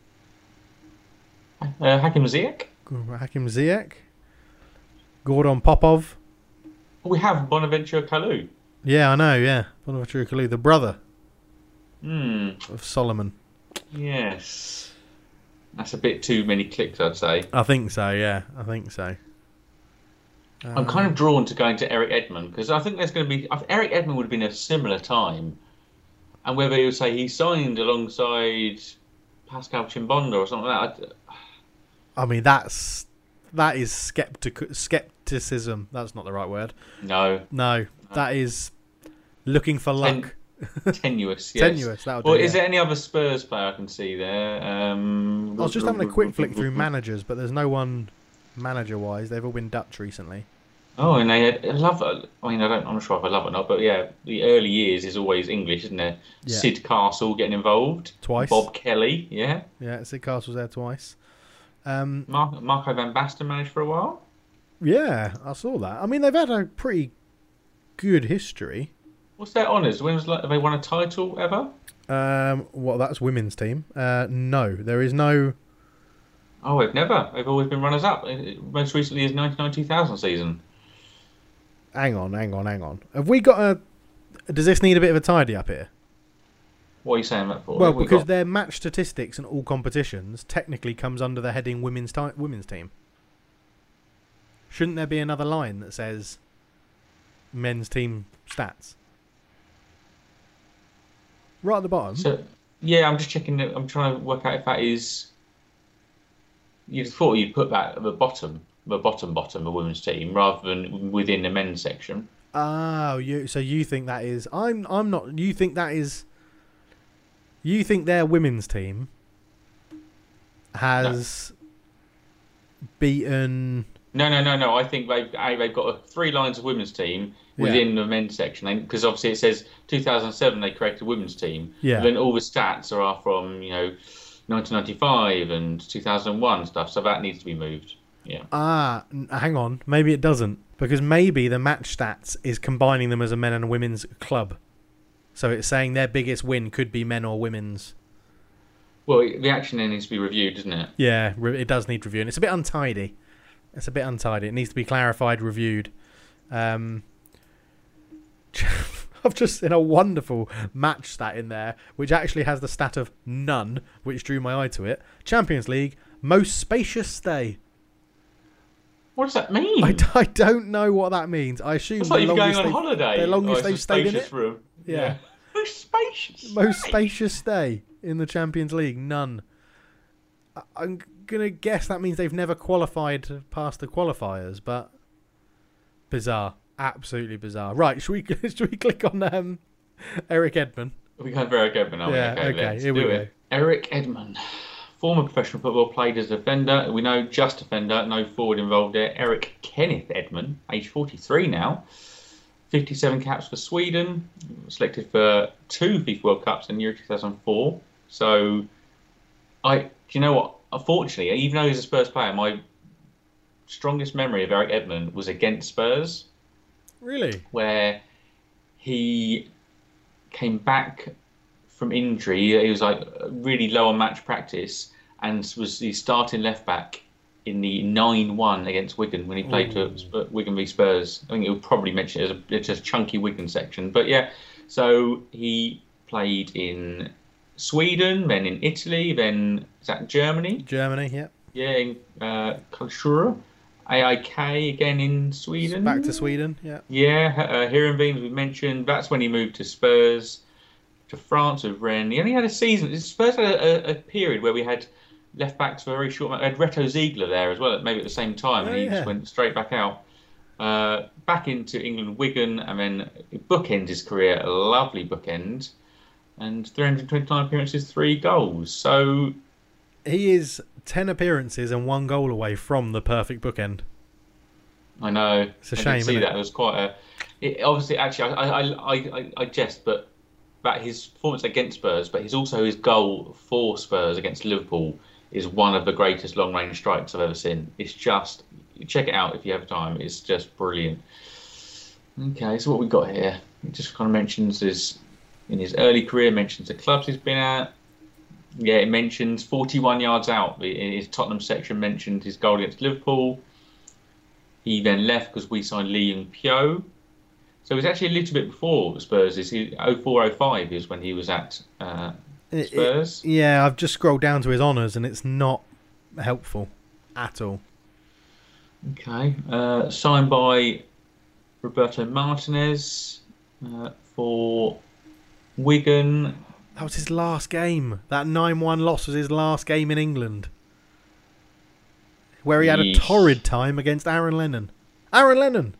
Uh, Hakim Ziyech. Hakim Ziyech. Gordon Popov. We have Bonaventure Kalou. Yeah, I know, yeah. Bonaventure Kalou, the brother Hmm. of Solomon. Yes. That's a bit too many clicks, I'd say. I think so. Yeah, I think so. I'm kind of drawn to going to Eric Edmond because I think there's going to be Eric Edmond would have been a similar time, and whether he would say he signed alongside Pascal Chimbonda or something like that. I mean, that's that is skeptic skepticism. That's not the right word. No, no, that is looking for luck. Ten, tenuous, yes. Tenuous. That would. Well, do, is yeah. there any other Spurs player I can see there? Um, I was just having a quick flick through managers, but there's no one manager-wise. They've all been Dutch recently. Oh, and they had, I love it. I mean, I don't, I'm not sure if I love it or not, but yeah, the early years is always English, isn't there? Yeah. Sid Castle getting involved. Twice. Bob Kelly, yeah. Yeah, Sid Castle's there twice. Um, Mar- Marco van Basten managed for a while. Yeah, I saw that. I mean, they've had a pretty good history. What's their honours? When was have they won a title ever? Um, well, that's women's team. Uh, no, there is no. Oh, they've never. They've always been runners-up. Most recently is ninety-nine two thousand season. Hang on, hang on, hang on. Have we got a... Does this need a bit of a tidy up here? What are you saying that for? Well, Have we because got- their match statistics in all competitions technically comes under the heading women's ti- women's team. Shouldn't there be another line that says men's team stats? Right at the bottom. So, yeah, I'm just checking. the- I'm trying to work out if that is. You'd thought you'd put that at the bottom, the bottom bottom of women's team, rather than within the men's section. Oh, you. So you think that is? I'm. I'm not. You think that is? You think their women's team has no. beaten? No, no, no, no. I think they've they've got a, three lines of women's team within yeah. the men's section, because obviously it says two thousand seven they created a women's team. Yeah. And then all the stats are from you know nineteen ninety-five and two thousand one stuff, so that needs to be moved. Yeah. Ah, hang on. Maybe it doesn't, because maybe the match stats is combining them as a men and a women's club. So it's saying their biggest win could be men or women's. Well, the action then needs to be reviewed, doesn't it? Yeah, it does need reviewing. It's a bit untidy. It's a bit untidy. It needs to be clarified, reviewed. Um, I've just seen a wonderful match stat in there, which actually has the stat of none, which drew my eye to it. Champions League, most spacious stay. What does that mean? I, I don't know what that means. I assume it's like you're going on they've, holiday. The longest oh, they've stayed in it. Room. Yeah. yeah. Most spacious. Most stay. spacious stay in the Champions League, none. I, I'm gonna guess that means they've never qualified past the qualifiers, but bizarre, absolutely bizarre. Right, should we should we click on um, Eric Edmond? We go for Eric Edmond, aren't yeah, we? Okay, okay, let's here do we it. Go. Eric Edmond, former professional football, played as a defender. We know just defender, no forward involved there. Eric Kenneth Edmond, age forty-three now, fifty-seven caps for Sweden, selected for two FIFA World Cups in the year two thousand four. So, I, do you know what? Unfortunately, even though he's a Spurs player, my strongest memory of Eric Edmond was against Spurs. Really? Where he came back from injury. He was like really low on match practice and was the starting left back in the nine one against Wigan when he played Ooh. to Wigan v Spurs. I think it would probably mention it as a, it's a chunky Wigan section. But yeah, so he played in Sweden, then in Italy, then is that Germany? Germany, yeah. Yeah, in uh, Karlsruhe. A I K again in Sweden. Back to Sweden, yeah. Yeah, uh, Heerenveen, as we mentioned. That's when he moved to Spurs, to France with Rennes. He only had a season. Spurs had a, a, a period where we had left backs for a very short. We had Reto Ziegler there as well, maybe at the same time, and oh, he yeah. just went straight back out. Uh, back into England, Wigan, and then bookends his career, a lovely bookend, and three hundred twenty-nine appearances, three goals. So he is ten appearances and one goal away from the perfect bookend. I know. It's a I shame. did see isn't that. It? It was quite a. It, obviously, actually, I, I, I, I, I jest, but that his performance against Spurs, but his also his goal for Spurs against Liverpool is one of the greatest long-range strikes I've ever seen. It's just check it out if you have time. It's just brilliant. Okay, so what we got here? It just kind of mentions his in his early career, mentions the clubs he's been at. Yeah, it mentions forty-one yards out. In his Tottenham section, mentioned his goal against Liverpool. He then left because we signed Lee Young Pyo. So it was actually a little bit before Spurs. Is he oh four oh five is when he was at uh, It- Spurs. it- yeah, I've just scrolled down to his honours and it's not helpful at all. Okay. Uh, signed by Roberto Martinez uh, for Wigan. That was his last game. That nine one loss was his last game in England. Where he had a Yeesh. torrid time against Aaron Lennon. Aaron Lennon!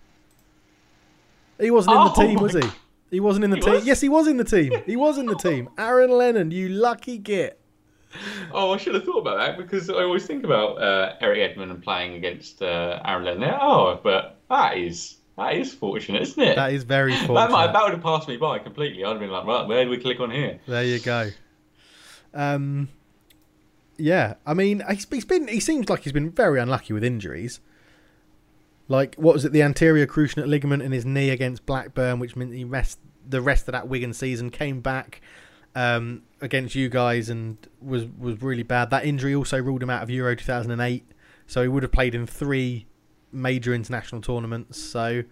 He wasn't in the Oh team, my was he? God. He wasn't in the He team. was? Yes, he was in the team. He was in the team. Aaron Lennon, you lucky git. Oh, I should have thought about that because I always think about uh, Eric Edmond and playing against uh, Aaron Lennon. Oh, but that is that is fortunate, isn't it? That is very That, fortunate. might, that would have passed me by completely. I'd have been like, right, where do we click on here? There you go. Um, yeah, I mean, he's, he's been. He seems like he's been very unlucky with injuries. Like, what was it? The anterior cruciate ligament in his knee against Blackburn, which meant he rest the rest of that Wigan season. Came back um, against you guys and was was really bad. That injury also ruled him out of Euro two thousand eight, so he would have played in three major international tournaments. So,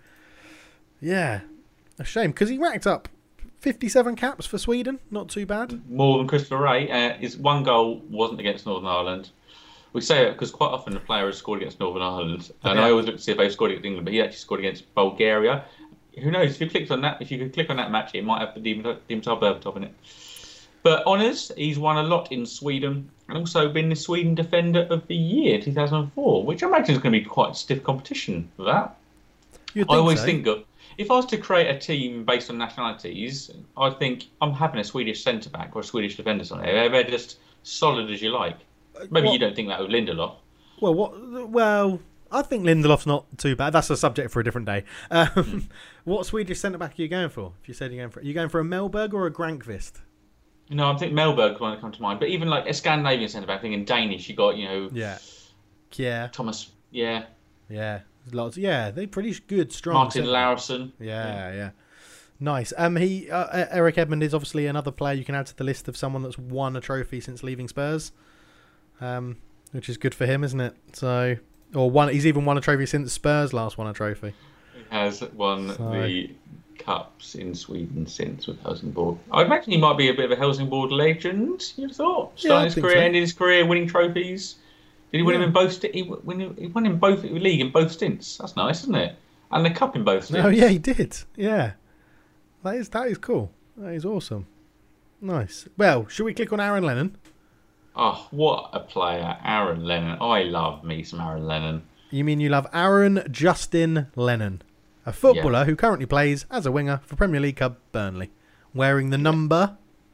yeah, a shame because he racked up fifty-seven caps for Sweden. Not too bad. More than Christopher Wray. Uh, his one goal wasn't against Northern Ireland. We say it because quite often the player has scored against Northern Ireland, and Yeah. I always look to see if they've scored against England, but he actually scored against Bulgaria. Who knows? If you clicked on that, if you could click on that match, it might have the Dimitar Berbatov in it. But honours, he's won a lot in Sweden, and also been the Sweden Defender of the Year two thousand four, which I imagine is going to be quite stiff competition for that. You'd I always so. think of, if I was to create a team based on nationalities, I think I'm having a Swedish centre back or a Swedish defender on there. They're just solid as you like. Maybe What- you don't think that with Lindelof. Well, what? Well, I think Lindelof's not too bad. That's a subject for a different day. Um, what Swedish centre back are you going for? If you said you're going for, are you going for a Melberg or a Grankvist? No, I think Melberg one to come to mind. But even like a Scandinavian centre back, I think in Danish you got, you know, Yeah, yeah, Thomas, yeah, yeah. There's lots. Yeah, they're pretty good, strong. Martin centre- Laursen. Yeah, yeah. Nice. Um, he uh, uh, Eric Edmond is obviously another player you can add to the list of someone that's won a trophy since leaving Spurs. Um, which is good for him, isn't it? So, or one. He's even won a trophy since Spurs last won a trophy. He has won So- the cups in Sweden since with Helsingborg. I imagine he might be a bit of a Helsingborg legend. You'd have thought. Yeah, I Starting his think career, so. ending his career, winning trophies. Did he win Yeah. him in both? Sti- he, win, he won in both league in both stints. That's nice, isn't it? And the cup in both stints. Oh yeah, he did. Yeah, that is that is cool. That is awesome. Nice. Well, should we click on Aaron Lennon? Oh, what a player, Aaron Lennon. I love me some Aaron Lennon. You mean you love Aaron Justin Lennon, a footballer who currently plays as a winger for Premier League club Burnley, wearing the number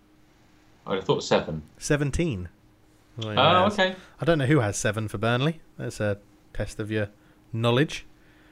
I'd have thought seven. seventeen. Well, he Oh, has. okay. I don't know who has seven for Burnley. That's a test of your knowledge.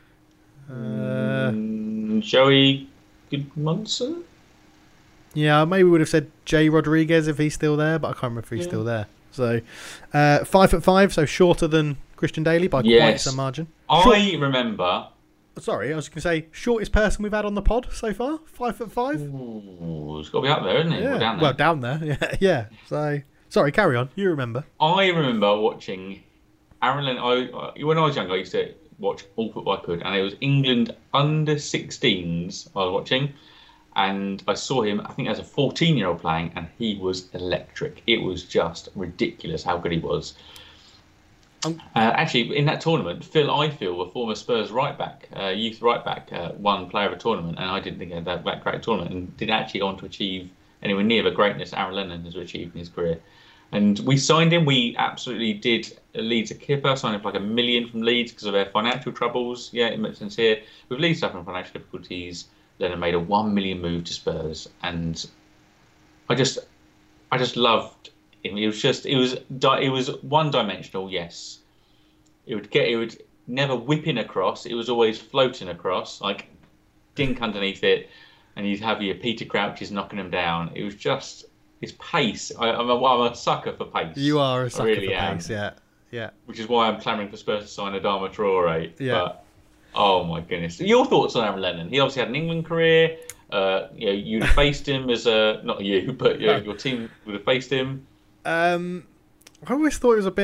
Uh, Mm, Joey Goodmanson? yeah, maybe we would have said Jay Rodriguez if he's still there, but I can't remember if he's Yeah. still there. So, uh, five foot five, so shorter than Christian Daly by quite Yes. some margin. Short- I remember. Sorry, I was going to say shortest person we've had on the pod so far, five foot five. Ooh, it's got to be up there, isn't it? Yeah, Or down there. well down there. Yeah, yeah. So sorry, carry on. You remember? I remember watching Aaron Lennon. I, I, when I was younger, I used to watch all football I could, and it was England under sixteens I was watching. And I saw him, I think, as a fourteen-year-old playing, and he was electric. It was just ridiculous how good he was. Um, Uh, actually, in that tournament, Phil Ifield, a former Spurs right back, uh, youth right back, uh, won player of a tournament, and I didn't think he had that, that great tournament, and didn't actually go on to achieve anywhere near the greatness Aaron Lennon has achieved in his career. And we signed him. We absolutely did Leeds a kipper, signed him for like a million from Leeds because of their financial troubles. Yeah, it makes sense here. With Leeds suffering financial difficulties, Lennon made a one million move to Spurs, and I just, I just loved him. It was just, it was, di- it was one dimensional. Yes, it would get, it would never whipping across. It was always floating across, like dink underneath it, and you'd have your Peter Crouches knocking him down. It was just his pace. I, I'm, a, I'm a sucker for pace. You are a I sucker really for am. pace. Yeah, yeah. Which is why I'm clamouring for Spurs to sign Adama Traore. Yeah. But, oh my goodness. Your thoughts on Aaron Lennon? He obviously had an England career. Uh, you know, you'd have faced him as a, not you, but you know, your team would have faced him. Um, I always thought he was a bit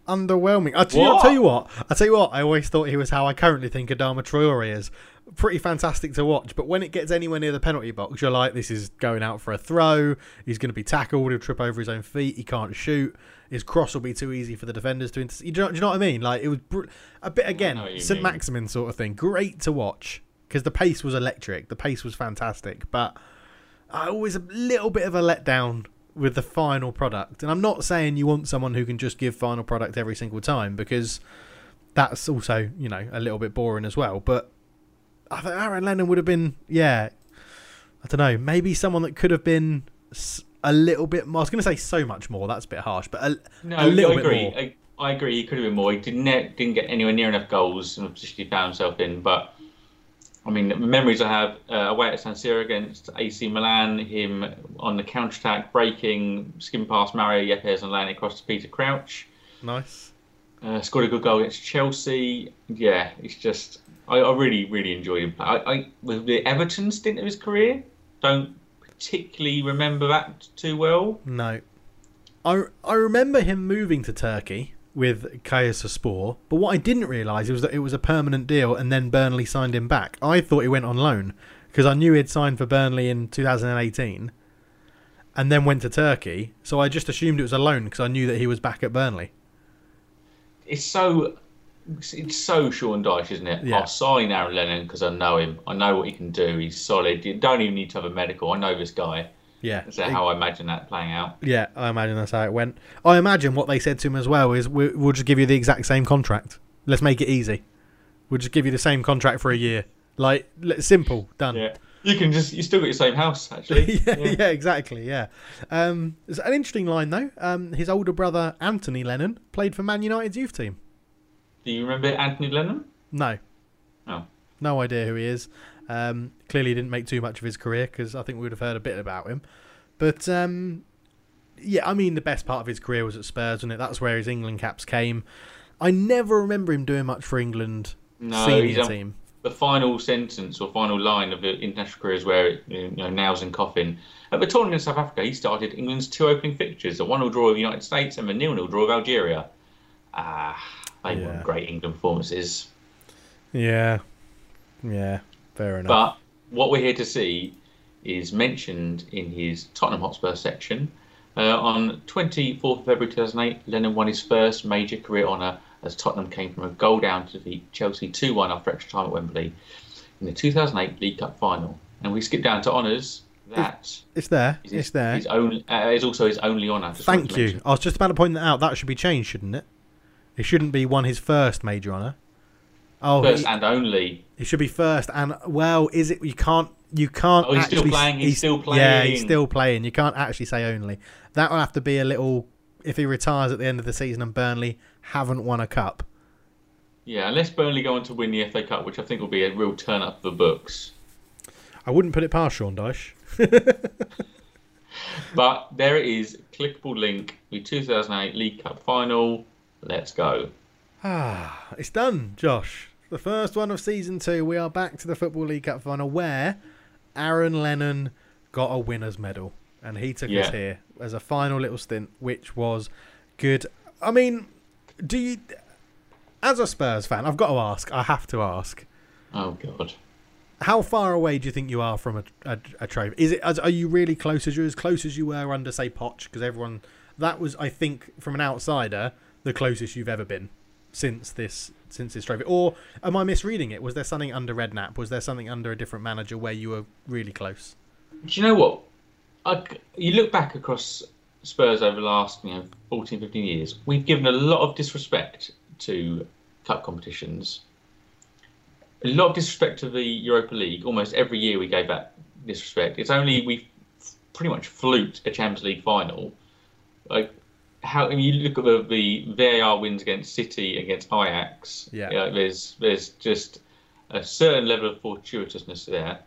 underwhelming. I'll tell, you, I'll tell you what. I'll tell you what. I always thought he was how I currently think Adama Traore is. Pretty fantastic to watch, but when it gets anywhere near the penalty box, you're like, this is going out for a throw. He's going to be tackled. He'll trip over his own feet. He can't shoot. His cross will be too easy for the defenders to intercept. You know, do you know what I mean? Like, it was br- a bit again, Saint Maximin sort of thing. Great to watch because the pace was electric. The pace was fantastic, but I always a little bit of a letdown with the final product. And I'm not saying you want someone who can just give final product every single time, because that's also, you know, a little bit boring as well. But I think Aaron Lennon would have been, yeah, I don't know, maybe someone that could have been a little bit more. I was going to say so much more. That's a bit harsh, but a, no, a little I agree. bit more. I, I agree. He could have been more. He didn't didn't get anywhere near enough goals in the position he found himself in. But I mean, the memories I have uh, away at San Siro against A C Milan, him on the counter attack, breaking, skimming past Mario Yepes and landing across to Peter Crouch. Nice. Uh, scored a good goal against Chelsea. Yeah, it's just. I, I really, really enjoyed him. I, I, with the Everton stint of his career, don't particularly remember that too well. No. I, I remember him moving to Turkey with Kayserispor, but what I didn't realise was that it was a permanent deal and then Burnley signed him back. I thought he went on loan because I knew he'd signed for Burnley in two thousand eighteen and then went to Turkey, so I just assumed it was a loan because I knew that he was back at Burnley. It's so... It's so Sean Dyche, isn't it? Yeah. I'll sign Aaron Lennon because I know him. I know what he can do. He's solid. You don't even need to have a medical. I know this guy. Yeah. That's how I imagine that playing out. Yeah, I imagine that's how it went. I imagine what they said to him as well is, we- we'll just give you the exact same contract. Let's make it easy. We'll just give you the same contract for a year. Like, simple, done. Yeah. You can just, you still got your same house, actually. yeah, yeah, yeah, exactly, yeah. Um, it's an interesting line, though. Um, his older brother, Anthony Lennon, played for Man United's youth team. Do you remember Anthony Lennon? No. Oh. No idea who he is. Um, clearly didn't make too much of his career because I think we would have heard a bit about him. But, um, yeah, I mean, the best part of his career was at Spurs, wasn't it? That's where his England caps came. I never remember him doing much for England no, senior he's team. The final sentence or final line of the international career is where it, you know, nails and coffin. At the tournament in South Africa, he started England's two opening fixtures, a one nil draw of the United States and a nil nil draw of Algeria. Ah... They Yeah. won great England performances. Yeah. Yeah, fair enough. But what we're here to see is mentioned in his Tottenham Hotspur section. Uh, on twenty-fourth of February two thousand eight, Lennon won his first major career honour as Tottenham came from a goal down to defeat Chelsea two one after extra time at Wembley in the two thousand eight League Cup final. And we skip down to honours. That it's there. is It's his, there. His own, uh, is also his only honour. Just Thank you. I was just about to point that out. That should be changed, shouldn't it? It shouldn't be won his first major honour. Oh, first he, and only. It should be first and well. Is it? You can't. You can't. Oh, he's actually, still playing. He's, he's still playing. Yeah, he's still playing. You can't actually say only. That will have to be a little. If he retires at the end of the season and Burnley haven't won a cup. Yeah, unless Burnley go on to win the F A Cup, which I think will be a real turn up for the books. I wouldn't put it past Sean Dyche. But there it is, clickable link, the two thousand eight League Cup final. Let's go. Ah, it's done, Josh. The first one of season two. We are back to the Football League Cup final where Aaron Lennon got a winner's medal. And he took Yeah. us here as a final little stint, which was good. I mean, do you... As a Spurs fan, I've got to ask. I have to ask. Oh, God. How far away do you think you are from a, a, a trophy? Is it? Are you really close? As you as close as you were under, say, Poch? Because everyone... That was, I think, from an outsider, the closest you've ever been since this since this trophy. Or am I misreading it? Was there something under Redknapp? Was there something under a different manager where you were really close? Do you know what? I, you look back across Spurs over the last, you know, fourteen, fifteen years, we've given a lot of disrespect to cup competitions. A lot of disrespect to the Europa League. Almost every year we gave that disrespect. It's only we pretty much fluked a Champions League final. Like, how you look at the, the V A R wins against City, against Ajax. Yeah. You know, there's there's just a certain level of fortuitousness there.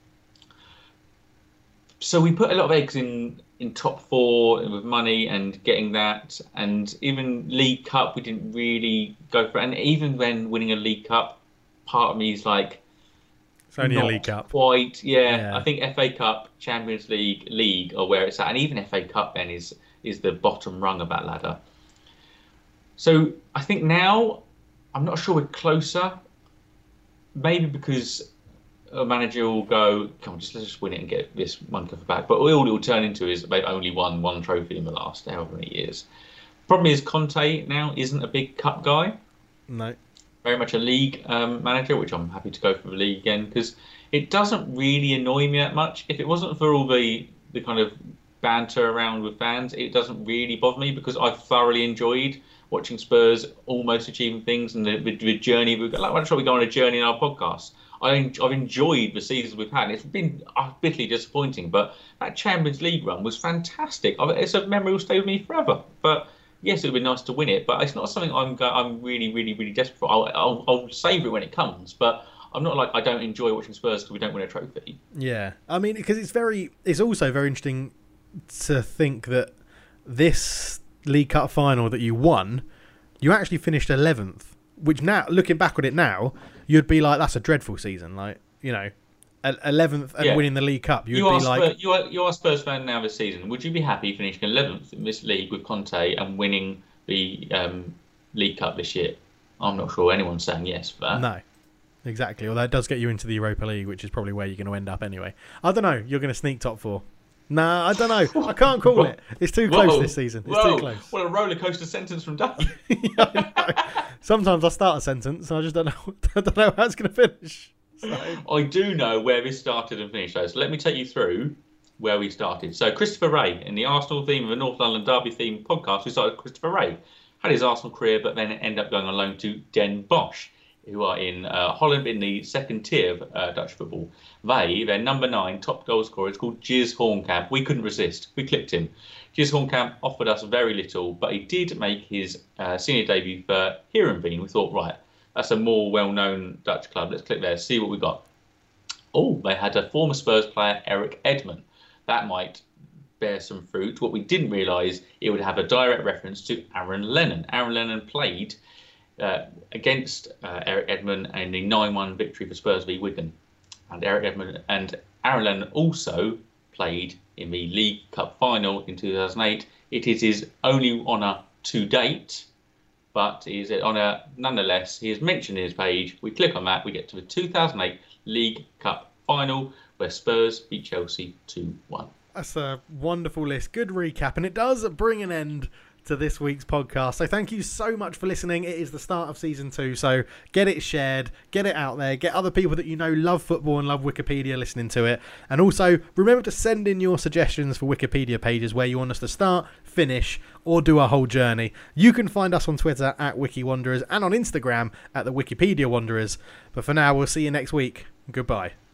So we put a lot of eggs in, in top four with money and getting that, and even League Cup we didn't really go for it. And even when winning a League Cup, part of me is like, It's only not a League Cup. Quite, yeah, Yeah. I think F A Cup, Champions League, League are where it's at, and even F A Cup then is is the bottom rung of that ladder. So I think now, I'm not sure we're closer. Maybe because a manager will go, come on, just let's just win it and get this one cup back. But all it will turn into is they've only won one trophy in the last however many years. Problem is, Conte now isn't a big cup guy. No. Very much a league um, manager, which I'm happy to go for the league again, because it doesn't really annoy me that much. If it wasn't for all the, the kind of banter around with fans, it doesn't really bother me, because I've thoroughly enjoyed watching Spurs almost achieving things, and the, the, the journey. We've got, like, that's why we go on a journey in our podcast. I, I've enjoyed the seasons we've had. It's been uh, bitterly disappointing, but that Champions League run was fantastic. I, it's a memory will stay with me forever. But yes, it would be nice to win it, but it's not something I'm I'm really, really, really desperate for. I'll, I'll, I'll savour it when it comes, but I'm not like I don't enjoy watching Spurs because we don't win a trophy. Yeah, I mean, because it's very, it's also very interesting to think that this League Cup final that you won, you actually finished eleventh, which now, looking back on it now, you'd be like, that's a dreadful season. Like, you know, eleventh and yeah. winning the League Cup, you'd you be are like... Spurs, you, are, you are a Spurs fan now this season. Would you be happy finishing eleventh in this league with Conte and winning the um, League Cup this year? I'm not sure anyone's saying yes for that. No, exactly. Although it does get you into the Europa League, which is probably where you're going to end up anyway. I don't know. You're going to sneak top four. Nah, I don't know. I can't call it. It's too close Whoa. this season. It's Whoa. too close. What a roller coaster sentence from Doug. Yeah, I know. Sometimes I start a sentence and I just don't know. I don't know how it's going to finish. So. I do know where this started and finished, though. So let me take you through where we started. So Christopher Wreh, in the Arsenal theme of a North London Derby theme podcast, we started Christopher Wreh. Had his Arsenal career, but then ended up going on loan to Den Bosch, who are in uh, Holland in the second tier of uh, Dutch football. They, their number nine top goal scorer, is called Jizz Hornkamp. We couldn't resist. We clipped him. Jizz Hornkamp offered us very little, but he did make his uh, senior debut for Heerenveen. We thought, right, that's a more well-known Dutch club. Let's click there, see what we got. Oh, they had a former Spurs player, Eric Edman. That might bear some fruit. What we didn't realise, it would have a direct reference to Aaron Lennon. Aaron Lennon played uh, against uh, Eric Edman in the nine one victory for Spurs v Wigan. And Eric Edman and Aaron Lennon also played in the League Cup final in two thousand eight. It is his only honour to date, but he's an honour nonetheless. He is mentioned in his page. We click on that, we get to the two thousand eight League Cup final where Spurs beat Chelsea two one. That's a wonderful list. Good recap. And it does bring an end to this week's podcast. So thank you so much for listening. It is the start of season two. So get it shared, get it out there, get other people that you know love football and love Wikipedia listening to it. And also remember to send in your suggestions for Wikipedia pages where you want us to start, finish, or do a whole journey. You can find us on Twitter at Wiki Wanderers and on Instagram at the Wikipedia Wanderers. But for now, we'll see you next week. Goodbye.